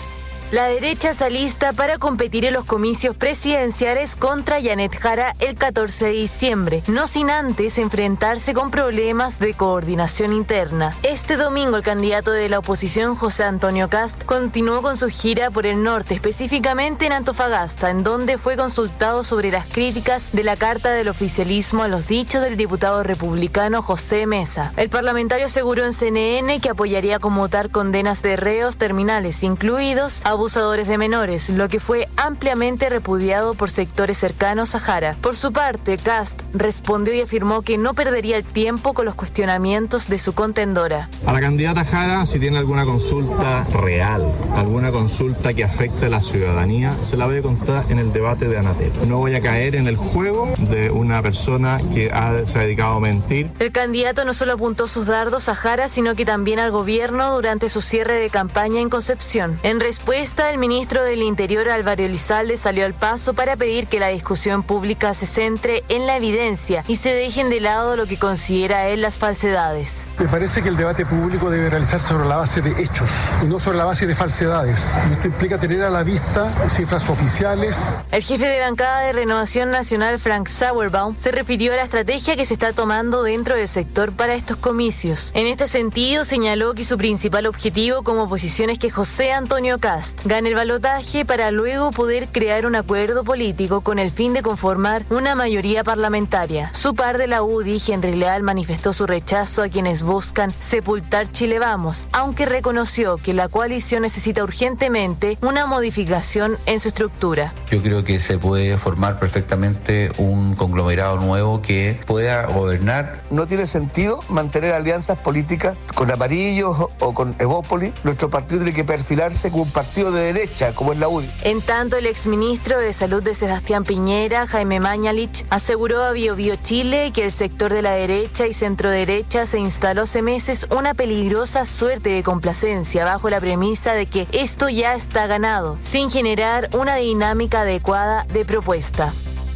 La derecha se alista para competir en los comicios presidenciales contra Janet Jara el catorce de diciembre, no sin antes enfrentarse con problemas de coordinación interna. Este domingo el candidato de la oposición, José Antonio Kast, continuó con su gira por el norte, específicamente en Antofagasta, en donde fue consultado sobre las críticas de la carta del oficialismo a los dichos del diputado republicano José Mesa. El parlamentario aseguró en C N N que apoyaría conmutar condenas de reos terminales, incluidos a abusadores de menores, lo que fue ampliamente repudiado por sectores cercanos a Jara. Por su parte, Kast respondió y afirmó que no perdería el tiempo con los cuestionamientos de su contendora. A la candidata Jara, si tiene alguna consulta real, alguna consulta que afecte a la ciudadanía, se la voy a contar en el debate de Anatel. No voy a caer en el juego de una persona que ha, se ha dedicado a mentir. El candidato no solo apuntó sus dardos a Jara, sino que también al gobierno durante su cierre de campaña en Concepción. En respuesta, el ministro del Interior, Álvaro Elizalde, salió al paso para pedir que la discusión pública se centre en la evidencia y se dejen de lado lo que considera él las falsedades. Me parece que el debate público debe realizarse sobre la base de hechos y no sobre la base de falsedades. Y esto implica tener a la vista cifras oficiales. El jefe de bancada de Renovación Nacional, Frank Sauerbaum, se refirió a la estrategia que se está tomando dentro del sector para estos comicios. En este sentido, señaló que su principal objetivo como oposición es que José Antonio Kast gane el balotaje para luego poder crear un acuerdo político con el fin de conformar una mayoría parlamentaria. Su par de la U D I, Henry Leal, manifestó su rechazo a quienes buscan sepultar Chile Vamos, aunque reconoció que la coalición necesita urgentemente una modificación en su estructura. Yo creo que se puede formar perfectamente un conglomerado nuevo que pueda gobernar. No tiene sentido mantener alianzas políticas con amarillos o con Evópolis. Nuestro partido tiene que perfilarse como un partido de derecha, como es la U D I. En tanto, el exministro de Salud de Sebastián Piñera, Jaime Mañalich, aseguró a Bio Bio Chile que el sector de la derecha y centroderecha se instaló hace meses una peligrosa suerte de complacencia bajo la premisa de que esto ya está ganado, sin generar una dinámica adecuada de propuesta.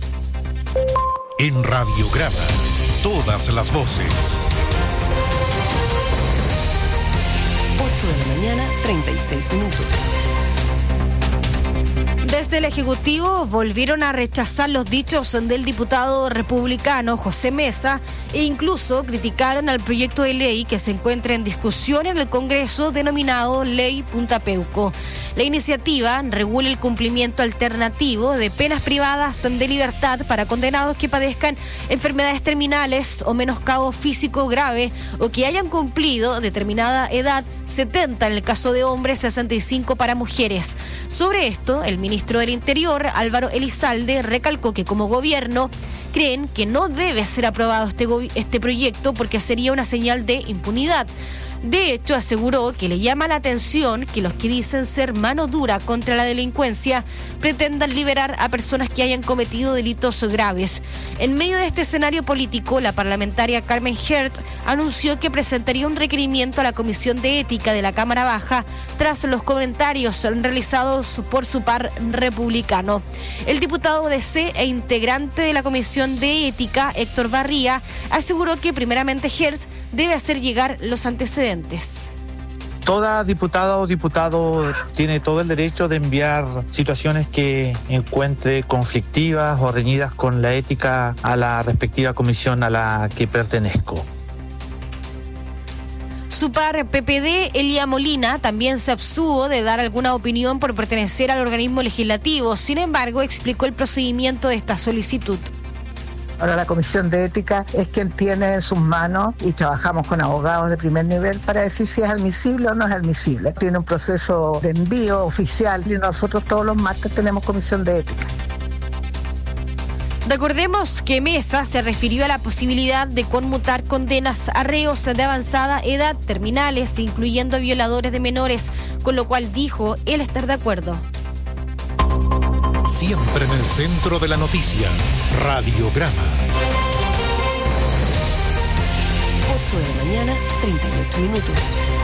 En Radiograma, todas las voces. ocho de la mañana, treinta y seis minutos. Desde el Ejecutivo volvieron a rechazar los dichos del diputado republicano José Mesa e incluso criticaron al proyecto de ley que se encuentra en discusión en el Congreso denominado Ley Punta Peuco. La iniciativa regula el cumplimiento alternativo de penas privadas de libertad para condenados que padezcan enfermedades terminales o menoscabo físico grave o que hayan cumplido determinada edad, setenta en el caso de hombres, sesenta y cinco para mujeres. Sobre esto, el ministro del Interior, Álvaro Elizalde, recalcó que como gobierno creen que no debe ser aprobado este, este proyecto porque sería una señal de impunidad. De hecho, aseguró que le llama la atención que los que dicen ser mano dura contra la delincuencia pretendan liberar a personas que hayan cometido delitos graves. En medio de este escenario político, la parlamentaria Carmen Hertz anunció que presentaría un requerimiento a la Comisión de Ética de la Cámara Baja tras los comentarios realizados por su par republicano. El diputado D C e integrante de la Comisión de Ética, Héctor Barría, aseguró que primeramente Hertz debe hacer llegar los antecedentes. Toda diputada o diputado tiene todo el derecho de enviar situaciones que encuentre conflictivas o reñidas con la ética a la respectiva comisión a la que pertenezco. Su par P P D, Elia Molina, también se abstuvo de dar alguna opinión por pertenecer al organismo legislativo. Sin embargo, explicó el procedimiento de esta solicitud. Ahora la Comisión de Ética es quien tiene en sus manos y trabajamos con abogados de primer nivel para decir si es admisible o no es admisible. Tiene un proceso de envío oficial y nosotros todos los martes tenemos Comisión de Ética. Recordemos que Mesa se refirió a la posibilidad de conmutar condenas a reos de avanzada edad, terminales, incluyendo violadores de menores, con lo cual dijo él estar de acuerdo. Siempre en el centro de la noticia, Radiograma. ocho de la mañana, treinta y ocho minutos.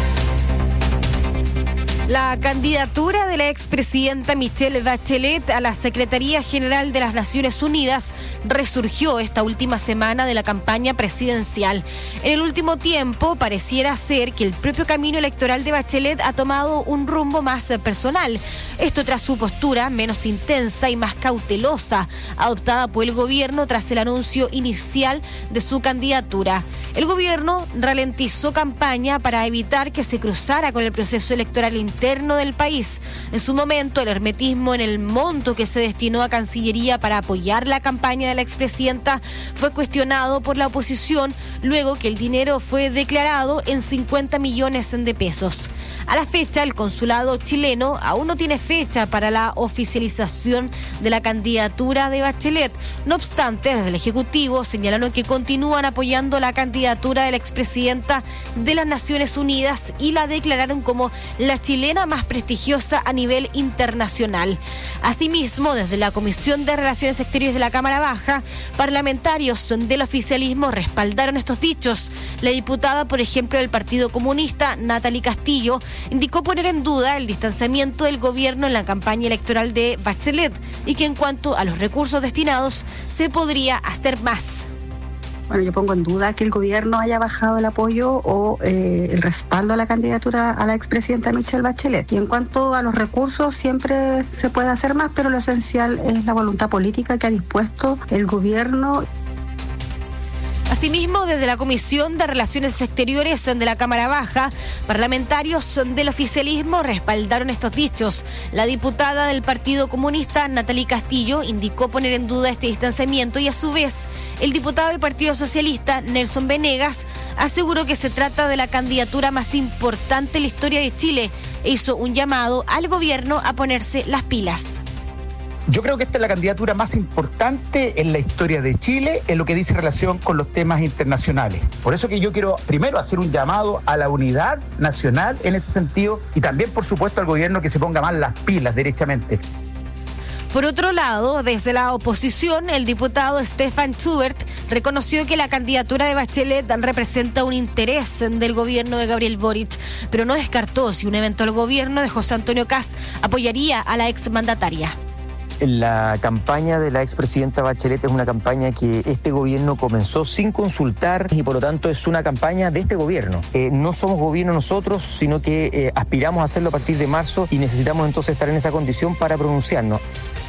La candidatura de la expresidenta Michelle Bachelet a la Secretaría General de las Naciones Unidas resurgió esta última semana de la campaña presidencial. En el último tiempo pareciera ser que el propio camino electoral de Bachelet ha tomado un rumbo más personal. Esto tras su postura menos intensa y más cautelosa, adoptada por el gobierno tras el anuncio inicial de su candidatura. El gobierno ralentizó campaña para evitar que se cruzara con el proceso electoral interno del país. En su momento, el hermetismo en el monto que se destinó a Cancillería para apoyar la campaña de la expresidenta fue cuestionado por la oposición, luego que el dinero fue declarado en cincuenta millones de pesos. A la fecha, el consulado chileno aún no tiene fecha para la oficialización de la candidatura de Bachelet. No obstante, desde el Ejecutivo señalaron que continúan apoyando la candidatura de la expresidenta de las Naciones Unidas y la declararon como la chilena más prestigiosa a nivel internacional. Asimismo, desde la Comisión de Relaciones Exteriores de la Cámara Baja, parlamentarios del oficialismo respaldaron estos dichos. La diputada, por ejemplo, del Partido Comunista, Natalie Castillo, indicó poner en duda el distanciamiento del gobierno en la campaña electoral de Bachelet y que en cuanto a los recursos destinados se podría hacer más. Bueno, yo pongo en duda que el gobierno haya bajado el apoyo o eh, el respaldo a la candidatura a la expresidenta Michelle Bachelet. Y en cuanto a los recursos, siempre se puede hacer más, pero lo esencial es la voluntad política que ha dispuesto el gobierno. Asimismo, desde la Comisión de Relaciones Exteriores de la Cámara Baja, parlamentarios del oficialismo respaldaron estos dichos. La diputada del Partido Comunista, Natalie Castillo, indicó poner en duda este distanciamiento y a su vez, el diputado del Partido Socialista, Nelson Venegas, aseguró que se trata de la candidatura más importante en la historia de Chile e hizo un llamado al gobierno a ponerse las pilas. Yo creo que esta es la candidatura más importante en la historia de Chile en lo que dice relación con los temas internacionales. Por eso que yo quiero primero hacer un llamado a la unidad nacional en ese sentido y también, por supuesto, al gobierno que se ponga más las pilas derechamente. Por otro lado, desde la oposición, el diputado Stefan Schubert reconoció que la candidatura de Bachelet representa un interés del gobierno de Gabriel Boric, pero no descartó si un eventual gobierno de José Antonio Kast apoyaría a la exmandataria. La campaña de la expresidenta Bachelet es una campaña que este gobierno comenzó sin consultar y por lo tanto es una campaña de este gobierno. Eh, no somos gobierno nosotros, sino que eh, aspiramos a hacerlo a partir de marzo y necesitamos entonces estar en esa condición para pronunciarnos.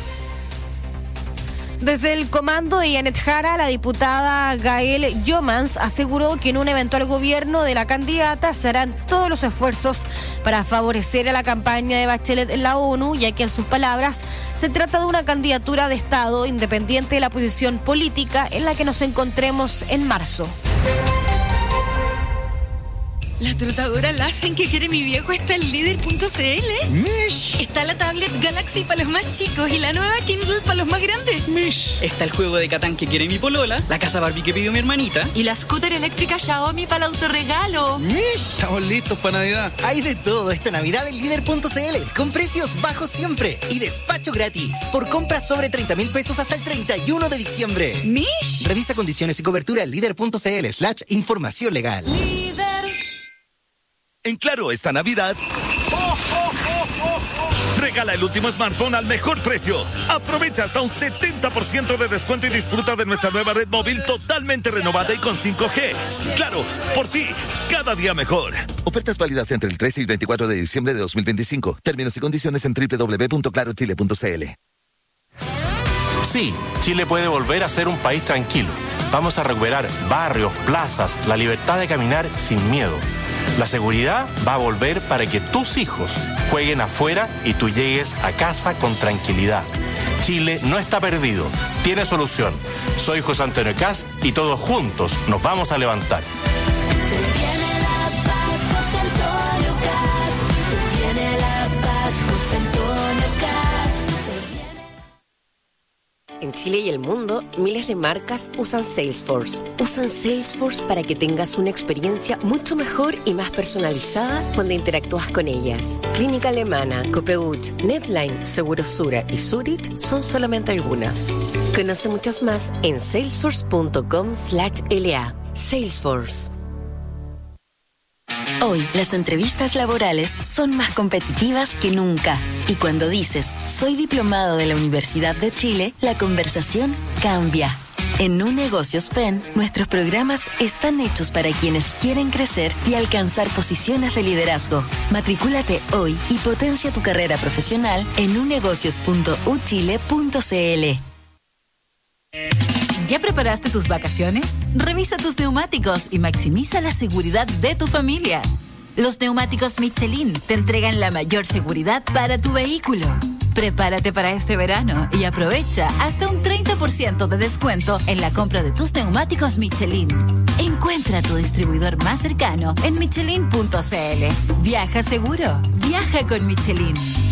Desde el comando de Janet Jara, la diputada Gael Jomans aseguró que en un eventual gobierno de la candidata se harán todos los esfuerzos para favorecer a la campaña de Bachelet en la ONU, ya que en sus palabras se trata de una candidatura de Estado independiente de la posición política en la que nos encontremos en marzo. La trotadora Lassen que quiere mi viejo está en líder punto c l. Mish. Está la tablet Galaxy para los más chicos y la nueva Kindle para los más grandes. Mish. Está el juego de Catán que quiere mi polola, la casa Barbie que pidió mi hermanita y la scooter eléctrica Xiaomi para el autorregalo. Mish. Estamos listos para Navidad. Hay de todo esta Navidad en líder punto c l con precios bajos siempre y despacho gratis por compras sobre treinta mil pesos hasta el treinta y uno de diciembre. Mish. Revisa condiciones y cobertura en líder punto c l slash información legal. Líder. En Claro, esta Navidad, ¡oh, oh, oh, oh, oh! Regala el último smartphone al mejor precio. Aprovecha hasta un setenta por ciento de descuento y disfruta de nuestra nueva red móvil totalmente renovada y con cinco G. Claro, por ti, cada día mejor. Ofertas válidas entre el trece y veinticuatro de diciembre de dos mil veinticinco. Términos y condiciones en doble u doble u doble u punto claro chile punto c l. Sí, Chile puede volver a ser un país tranquilo. Vamos a recuperar barrios, plazas, la libertad de caminar sin miedo. La seguridad va a volver para que tus hijos jueguen afuera y tú llegues a casa con tranquilidad. Chile no está perdido, tiene solución. Soy José Antonio Kast y todos juntos nos vamos a levantar. Se viene la paz, José Antonio Kast. Se viene la paz, José Antonio Kast. Se viene... En Chile y el mundo, miles de marcas usan Salesforce. Usan Salesforce para que tengas una experiencia mucho mejor y más personalizada cuando interactúas con ellas. Clínica Alemana, Copegut, Netline, Segurosura y Zurich son solamente algunas. Conoce muchas más en salesforce punto com slash L A. Salesforce. Hoy, las entrevistas laborales son más competitivas que nunca. Y cuando dices, soy diplomado de la Universidad de Chile, la conversación cambia. En Nu Negocios F E N, nuestros programas están hechos para quienes quieren crecer y alcanzar posiciones de liderazgo. Matricúlate hoy y potencia tu carrera profesional en nu negocios punto u chile punto c l. ¿Ya preparaste tus vacaciones? Revisa tus neumáticos y maximiza la seguridad de tu familia. Los neumáticos Michelin te entregan la mayor seguridad para tu vehículo. Prepárate para este verano y aprovecha hasta un treinta por ciento de descuento en la compra de tus neumáticos Michelin. Encuentra tu distribuidor más cercano en michelin punto c l. Viaja seguro. Viaja con Michelin.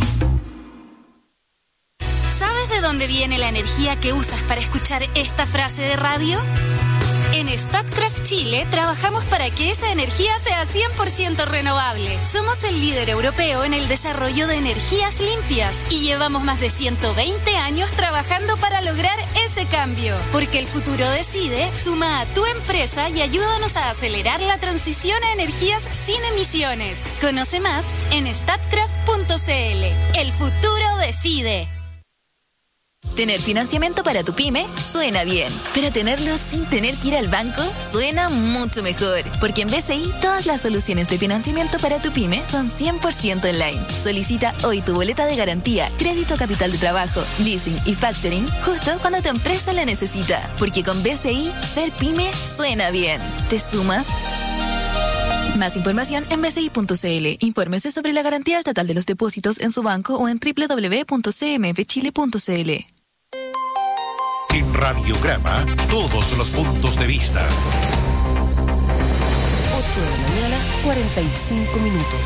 ¿Sabes de dónde viene la energía que usas para escuchar esta frase de radio? En Statkraft Chile trabajamos para que esa energía sea cien por ciento renovable. Somos el líder europeo en el desarrollo de energías limpias y llevamos más de ciento veinte años trabajando para lograr ese cambio. Porque el futuro decide, suma a tu empresa y ayúdanos a acelerar la transición a energías sin emisiones. Conoce más en statkraft punto c l. El futuro decide. Tener financiamiento para tu pyme suena bien, pero tenerlo sin tener que ir al banco suena mucho mejor, porque en B C I todas las soluciones de financiamiento para tu pyme son cien por ciento online. Solicita hoy tu boleta de garantía, crédito capital de trabajo, leasing y factoring justo cuando tu empresa la necesita, porque con B C I ser pyme suena bien. ¿Te sumas? Más información en b c i punto c l. Infórmese sobre la garantía estatal de los depósitos en su banco o en doble u doble u doble u punto c m f chile punto c l. En Radiograma, todos los puntos de vista. ocho de la mañana, cuarenta y cinco minutos.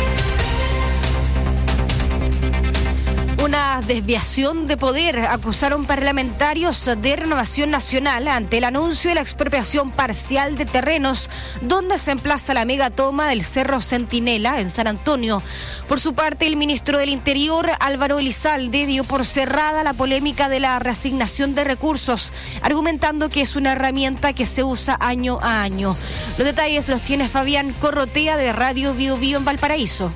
Una desviación de poder, acusaron parlamentarios de Renovación Nacional ante el anuncio de la expropiación parcial de terrenos donde se emplaza la megatoma del Cerro Centinela en San Antonio. Por su parte, el ministro del Interior, Álvaro Elizalde, dio por cerrada la polémica de la reasignación de recursos, argumentando que es una herramienta que se usa año a año. Los detalles los tiene Fabián Corrotea de Radio Bio Bio en Valparaíso.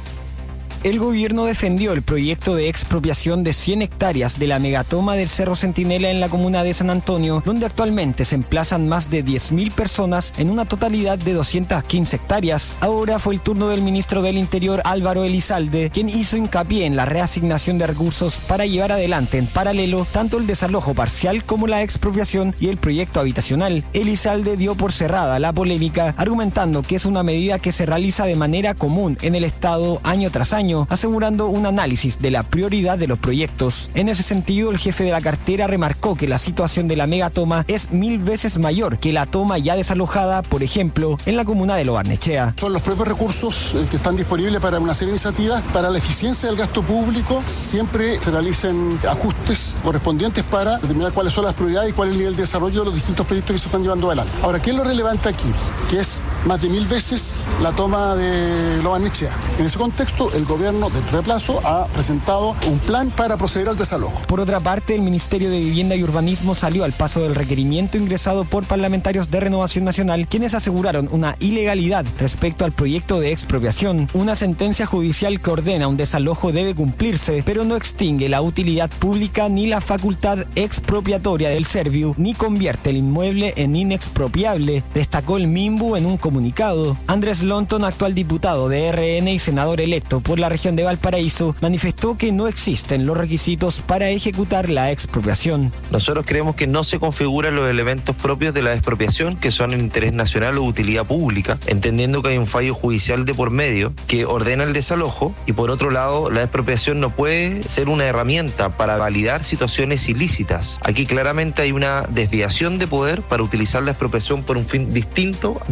El gobierno defendió el proyecto de expropiación de cien hectáreas de la megatoma del Cerro Centinela en la comuna de San Antonio, donde actualmente se emplazan más de diez mil personas en una totalidad de doscientas quince hectáreas. Ahora fue el turno del ministro del Interior, Álvaro Elizalde, quien hizo hincapié en la reasignación de recursos para llevar adelante en paralelo tanto el desalojo parcial como la expropiación y el proyecto habitacional. Elizalde dio por cerrada la polémica, argumentando que es una medida que se realiza de manera común en el Estado año tras año, asegurando un análisis de la prioridad de los proyectos. En ese sentido, el jefe de la cartera remarcó que la situación de la megatoma es mil veces mayor que la toma ya desalojada, por ejemplo, en la comuna de Lo Barnechea. Son los propios recursos que están disponibles para una serie de iniciativas. Para la eficiencia del gasto público, siempre se realicen ajustes correspondientes para determinar cuáles son las prioridades y cuál es el nivel de desarrollo de los distintos proyectos que se están llevando adelante. Ahora, ¿qué es lo relevante aquí? Que es más de mil veces la toma de Lo Barnechea. En ese contexto, el gobierno gobierno, dentro de plazo, ha presentado un plan para proceder al desalojo. Por otra parte, el Ministerio de Vivienda y Urbanismo salió al paso del requerimiento ingresado por parlamentarios de Renovación Nacional, quienes aseguraron una ilegalidad respecto al proyecto de expropiación. Una sentencia judicial que ordena un desalojo debe cumplirse, pero no extingue la utilidad pública ni la facultad expropiatoria del Serviu, ni convierte el inmueble en inexpropiable, destacó el MIMBU en un comunicado. Andrés Lonton, actual diputado de R N y senador electo por la región de Valparaíso, manifestó que no existen los requisitos para ejecutar la expropiación. Nosotros creemos que no se configuran los elementos propios de la expropiación, que son en interés nacional o utilidad pública, entendiendo que hay un fallo judicial de por medio que ordena el desalojo, y por otro lado, la expropiación no puede ser una herramienta para validar situaciones ilícitas. Aquí claramente hay una desviación de poder para utilizar la expropiación por un fin distinto, y eso es lo que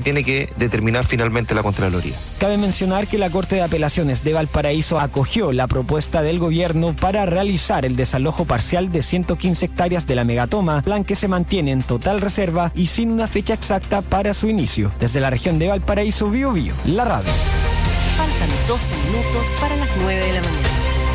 tiene que determinar finalmente la Contraloría. Cabe mencionar que la Corte de Apelaciones de Valparaíso acogió la propuesta del gobierno para realizar el desalojo parcial de ciento quince hectáreas de la megatoma, plan que se mantiene en total reserva y sin una fecha exacta para su inicio. Desde la región de Valparaíso, Bio Bio, la radio. Faltan doce minutos para las nueve de la mañana.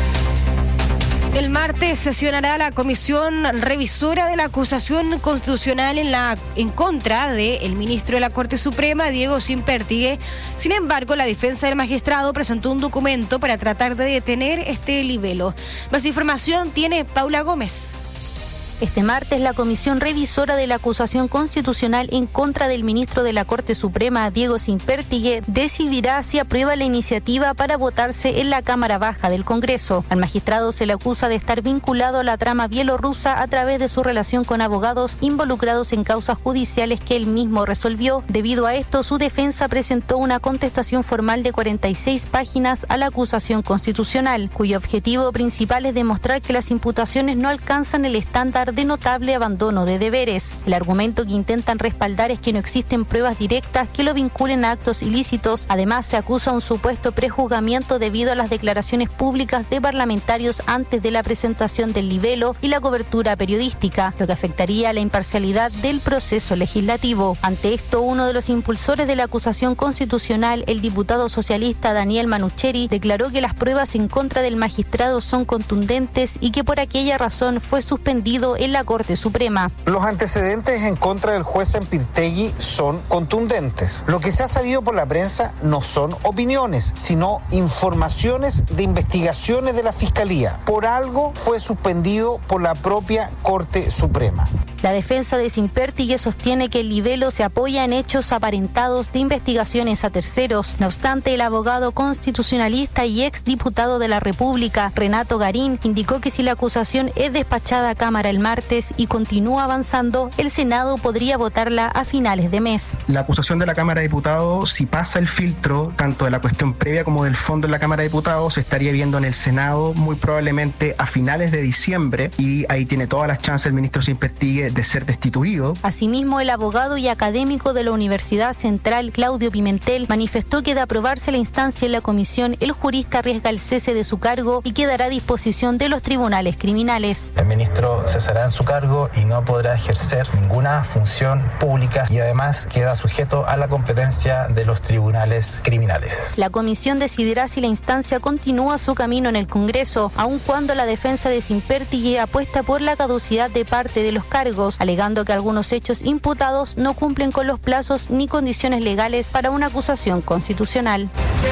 El martes sesionará la comisión revisora de la acusación constitucional en la en contra del ministro de la Corte Suprema, Diego Sínpertigue. Sin embargo, la defensa del magistrado presentó un documento para tratar de detener este libelo. Más información tiene Paula Gómez. Este martes, la Comisión Revisora de la Acusación Constitucional en contra del ministro de la Corte Suprema, Diego Sínpertigue, decidirá si aprueba la iniciativa para votarse en la Cámara Baja del Congreso. Al magistrado se le acusa de estar vinculado a la trama bielorrusa a través de su relación con abogados involucrados en causas judiciales que él mismo resolvió. Debido a esto, su defensa presentó una contestación formal de cuarenta y seis páginas a la acusación constitucional, cuyo objetivo principal es demostrar que las imputaciones no alcanzan el estándar de notable abandono de deberes. El argumento que intentan respaldar es que no existen pruebas directas que lo vinculen a actos ilícitos. Además, se acusa un supuesto prejuzgamiento debido a las declaraciones públicas de parlamentarios antes de la presentación del libelo y la cobertura periodística, lo que afectaría la imparcialidad del proceso legislativo. Ante esto, uno de los impulsores de la acusación constitucional, el diputado socialista Daniel Manucheri, declaró que las pruebas en contra del magistrado son contundentes y que por aquella razón fue suspendido en la Corte Suprema. Los antecedentes en contra del juez Sínpertigue son contundentes. Lo que se ha sabido por la prensa no son opiniones, sino informaciones de investigaciones de la Fiscalía. Por algo fue suspendido por la propia Corte Suprema. La defensa de Sínpertigue sostiene que el libelo se apoya en hechos aparentados de investigaciones a terceros. No obstante, el abogado constitucionalista y exdiputado de la República, Renato Garín, indicó que si la acusación es despachada a Cámara el martes y continúa avanzando, el Senado podría votarla a finales de mes. La acusación de la Cámara de Diputados, si pasa el filtro, tanto de la cuestión previa como del fondo en la Cámara de Diputados, se estaría viendo en el Senado muy probablemente a finales de diciembre, y ahí tiene todas las chances el ministro Sínpertigue de ser destituido. Asimismo, el abogado y académico de la Universidad Central, Claudio Pimentel, manifestó que de aprobarse la instancia en la comisión, el jurista arriesga el cese de su cargo y quedará a disposición de los tribunales criminales. El ministro cesará en su cargo y no podrá ejercer ninguna función pública, y además queda sujeto a la competencia de los tribunales criminales. La comisión decidirá si la instancia continúa su camino en el Congreso, aun cuando la defensa de Sínpertigue apuesta por la caducidad de parte de los cargos, alegando que algunos hechos imputados no cumplen con los plazos ni condiciones legales para una acusación constitucional.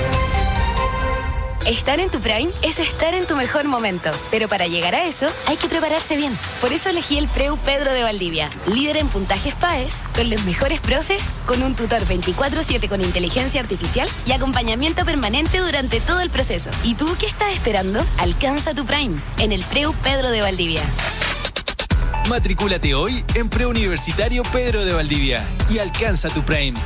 Estar en tu Prime es estar en tu mejor momento, pero para llegar a eso hay que prepararse bien. Por eso elegí el Preu Pedro de Valdivia, líder en puntajes PAES, con los mejores profes, con un tutor veinticuatro siete con inteligencia artificial y acompañamiento permanente durante todo el proceso. ¿Y tú qué estás esperando? Alcanza tu Prime en el Preu Pedro de Valdivia. Matricúlate hoy en Preuniversitario Pedro de Valdivia y alcanza tu Prime.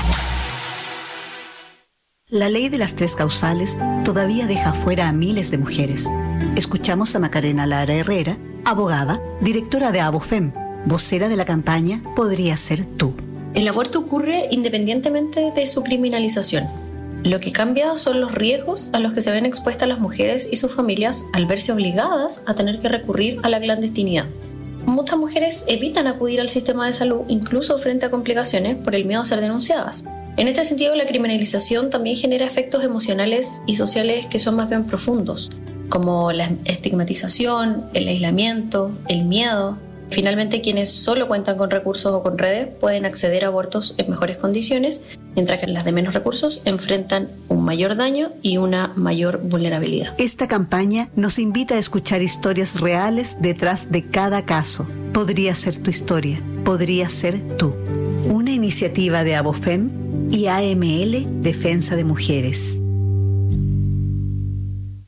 La ley de las tres causales todavía deja fuera a miles de mujeres. Escuchamos a Macarena Lara Herrera, abogada, directora de ABOFEM, vocera de la campaña Podría Ser Tú. El aborto ocurre independientemente de su criminalización. Lo que cambia son los riesgos a los que se ven expuestas las mujeres y sus familias al verse obligadas a tener que recurrir a la clandestinidad. Muchas mujeres evitan acudir al sistema de salud incluso frente a complicaciones por el miedo a ser denunciadas. En este sentido, la criminalización también genera efectos emocionales y sociales que son más bien profundos, como la estigmatización, el aislamiento, el miedo. Finalmente, quienes solo cuentan con recursos o con redes pueden acceder a abortos en mejores condiciones, mientras que las de menos recursos enfrentan un mayor daño y una mayor vulnerabilidad. Esta campaña nos invita a escuchar historias reales detrás de cada caso. Podría ser tu historia, podría ser tú. Una iniciativa de ABOFEM y A M L Defensa de Mujeres.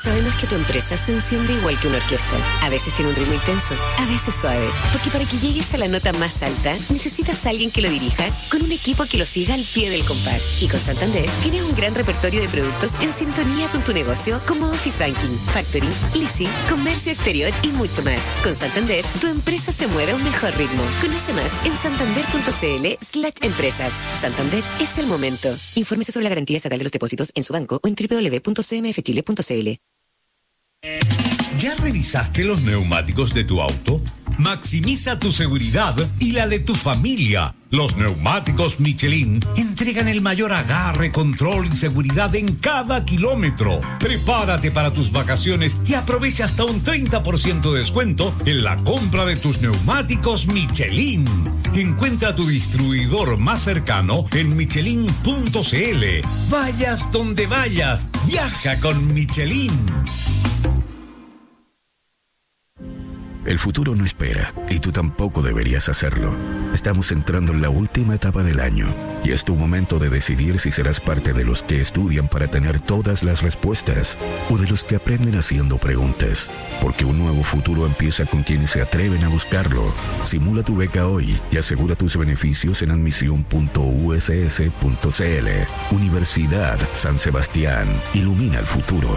Sabemos que tu empresa se enciende igual que una orquesta. A veces tiene un ritmo intenso, a veces suave. Porque para que llegues a la nota más alta, necesitas a alguien que lo dirija con un equipo que lo siga al pie del compás. Y con Santander tienes un gran repertorio de productos en sintonía con tu negocio, como Office Banking, Factoring, Leasing, Comercio Exterior y mucho más. Con Santander, tu empresa se mueve a un mejor ritmo. Conoce más en santander.cl slash empresas. Santander es el momento. Infórmese sobre la garantía estatal de los depósitos en su banco o en doble u doble u doble u punto c m f chile punto c l. ¿Ya revisaste los neumáticos de tu auto? Maximiza tu seguridad y la de tu familia. Los neumáticos Michelin entregan el mayor agarre, control y seguridad en cada kilómetro. Prepárate para tus vacaciones y aprovecha hasta un treinta por ciento de descuento en la compra de tus neumáticos Michelin. Encuentra tu distribuidor más cercano en michelin punto c l. Vayas donde vayas, viaja con Michelin. El futuro no espera, y tú tampoco deberías hacerlo. Estamos entrando en la última etapa del año, y es tu momento de decidir si serás parte de los que estudian para tener todas las respuestas, o de los que aprenden haciendo preguntas. Porque un nuevo futuro empieza con quienes se atreven a buscarlo. Simula tu beca hoy y asegura tus beneficios en admisión punto u s s punto c l. Universidad San Sebastián. Ilumina el futuro.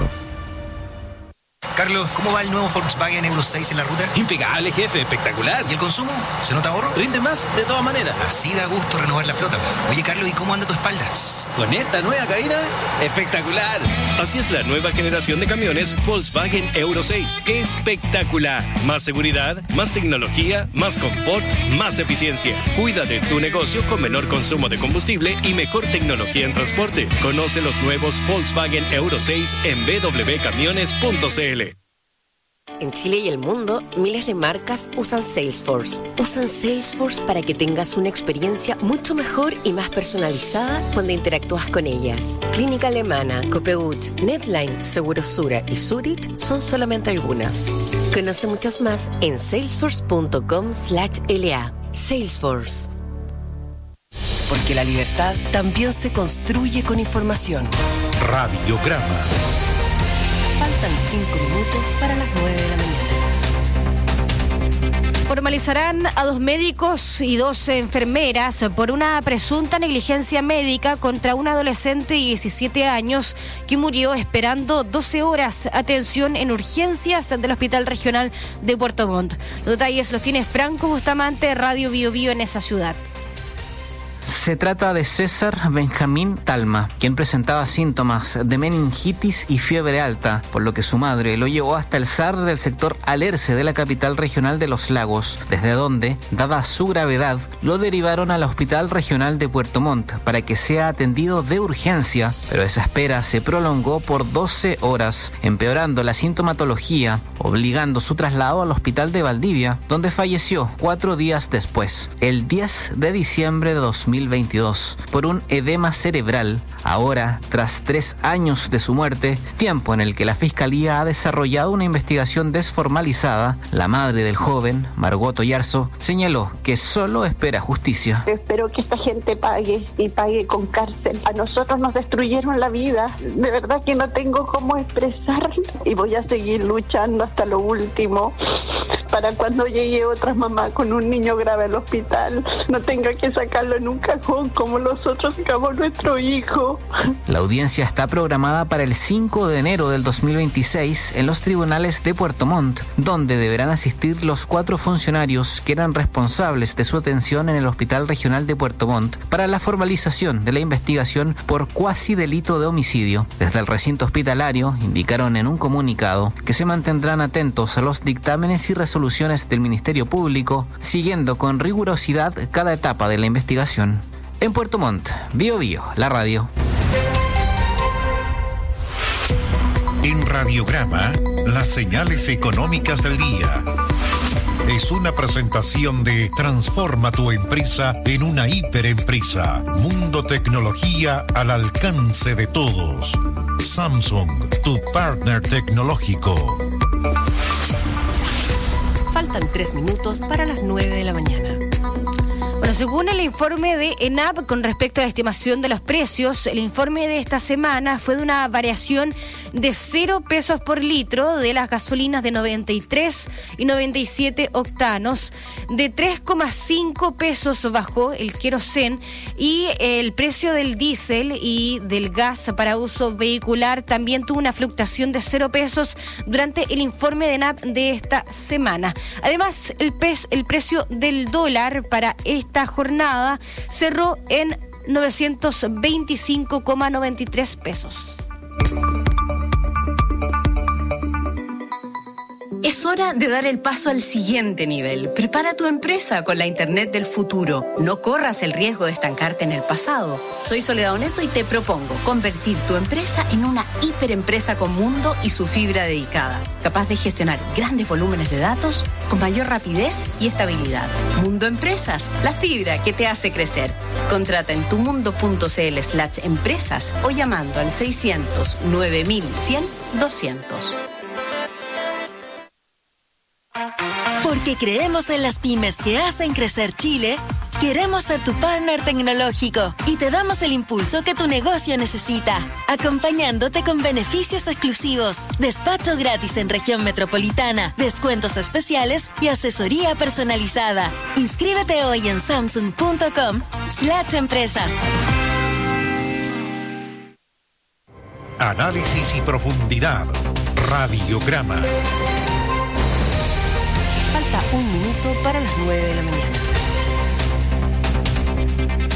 Carlos, ¿cómo va el nuevo Volkswagen Euro seis en la ruta? Impecable, jefe, espectacular. ¿Y el consumo? ¿Se nota ahorro? Rinde más, de todas maneras. Así da gusto renovar la flota. Oye, Carlos, ¿y cómo anda tu espalda? Con esta nueva cabina, espectacular. Así es la nueva generación de camiones Volkswagen Euro seis. Espectacular. Más seguridad, más tecnología, más confort, más eficiencia. Cuida de tu negocio con menor consumo de combustible y mejor tecnología en transporte. Conoce los nuevos Volkswagen Euro seis en b w camiones punto c l. En Chile y el mundo, miles de marcas usan Salesforce. Usan Salesforce para que tengas una experiencia mucho mejor y más personalizada cuando interactúas con ellas. Clínica Alemana, Copeut, Netline, Segurosura y Zurich son solamente algunas. Conoce muchas más en salesforce punto com slash l a. Salesforce. Porque la libertad también se construye con información. Radiograma. Faltan cinco minutos para las nueve de la mañana. Formalizarán a dos médicos y dos enfermeras por una presunta negligencia médica contra un adolescente de diecisiete años que murió esperando doce horas atención en urgencias del Hospital Regional de Puerto Montt. Los detalles los tiene Franco Bustamante, Radio Bio Bio en esa ciudad. Se trata de César Benjamín Talma, quien presentaba síntomas de meningitis y fiebre alta, por lo que su madre lo llevó hasta el S A R del sector Alerce de la capital regional de Los Lagos, desde donde, dada su gravedad, lo derivaron al Hospital Regional de Puerto Montt para que sea atendido de urgencia, pero esa espera se prolongó por doce horas, empeorando la sintomatología, obligando su traslado al Hospital de Valdivia, donde falleció cuatro días después, el diez de diciembre de dos mil veintidós, por un edema cerebral. Ahora, tras tres años de su muerte, tiempo en el que la Fiscalía ha desarrollado una investigación desformalizada, la madre del joven, Margot Oyarzo, señaló que solo espera justicia. Espero que esta gente pague y pague con cárcel. A nosotros nos destruyeron la vida. De verdad que no tengo cómo expresar y voy a seguir luchando hasta lo último para cuando llegue otra mamá con un niño grave al hospital no tenga que sacarlo en un cajón como nosotros sacamos nuestro hijo. La audiencia está programada para el cinco de enero del dos mil veintiséis en los tribunales de Puerto Montt, donde deberán asistir los cuatro funcionarios que eran responsables de su atención en el Hospital Regional de Puerto Montt para la formalización de la investigación por cuasi delito de homicidio. Desde el recinto hospitalario indicaron en un comunicado que se mantendrán atentos a los dictámenes y resoluciones del Ministerio Público, siguiendo con rigurosidad cada etapa de la investigación. En Puerto Montt, Bio Bio, la radio. En Radiograma, las señales económicas del día. Es una presentación de Transforma tu empresa en una hiperempresa. Mundo Tecnología al alcance de todos. Samsung, tu partner tecnológico. Faltan tres minutos para las nueve de la mañana. Bueno, según el informe de ENAP con respecto a la estimación de los precios, el informe de esta semana fue de una variación de cero pesos por litro de las gasolinas de noventa y tres y noventa y siete octanos, de tres coma cinco pesos bajó el querosén y el precio del diésel y del gas para uso vehicular también tuvo una fluctuación de cero pesos durante el informe de ENAP de esta semana. Además, el, pes, el precio del dólar para esta jornada cerró en novecientos veinticinco coma noventa y tres pesos. Es hora de dar el paso al siguiente nivel. Prepara tu empresa con la Internet del futuro. No corras el riesgo de estancarte en el pasado. Soy Soledad Oneto y te propongo convertir tu empresa en una hiperempresa con mundo y su fibra dedicada, capaz de gestionar grandes volúmenes de datos con mayor rapidez y estabilidad. Mundo Empresas, la fibra que te hace crecer. Contrata en tumundo.cl slash empresas o llamando al seiscientos nueve mil cien doscientos. Porque creemos en las pymes que hacen crecer Chile, queremos ser tu partner tecnológico y te damos el impulso que tu negocio necesita, acompañándote con beneficios exclusivos, despacho gratis en región metropolitana, descuentos especiales y asesoría personalizada. Inscríbete hoy en samsung.com slash empresas. Análisis y profundidad. Radiograma. Falta un minuto para las nueve de la mañana.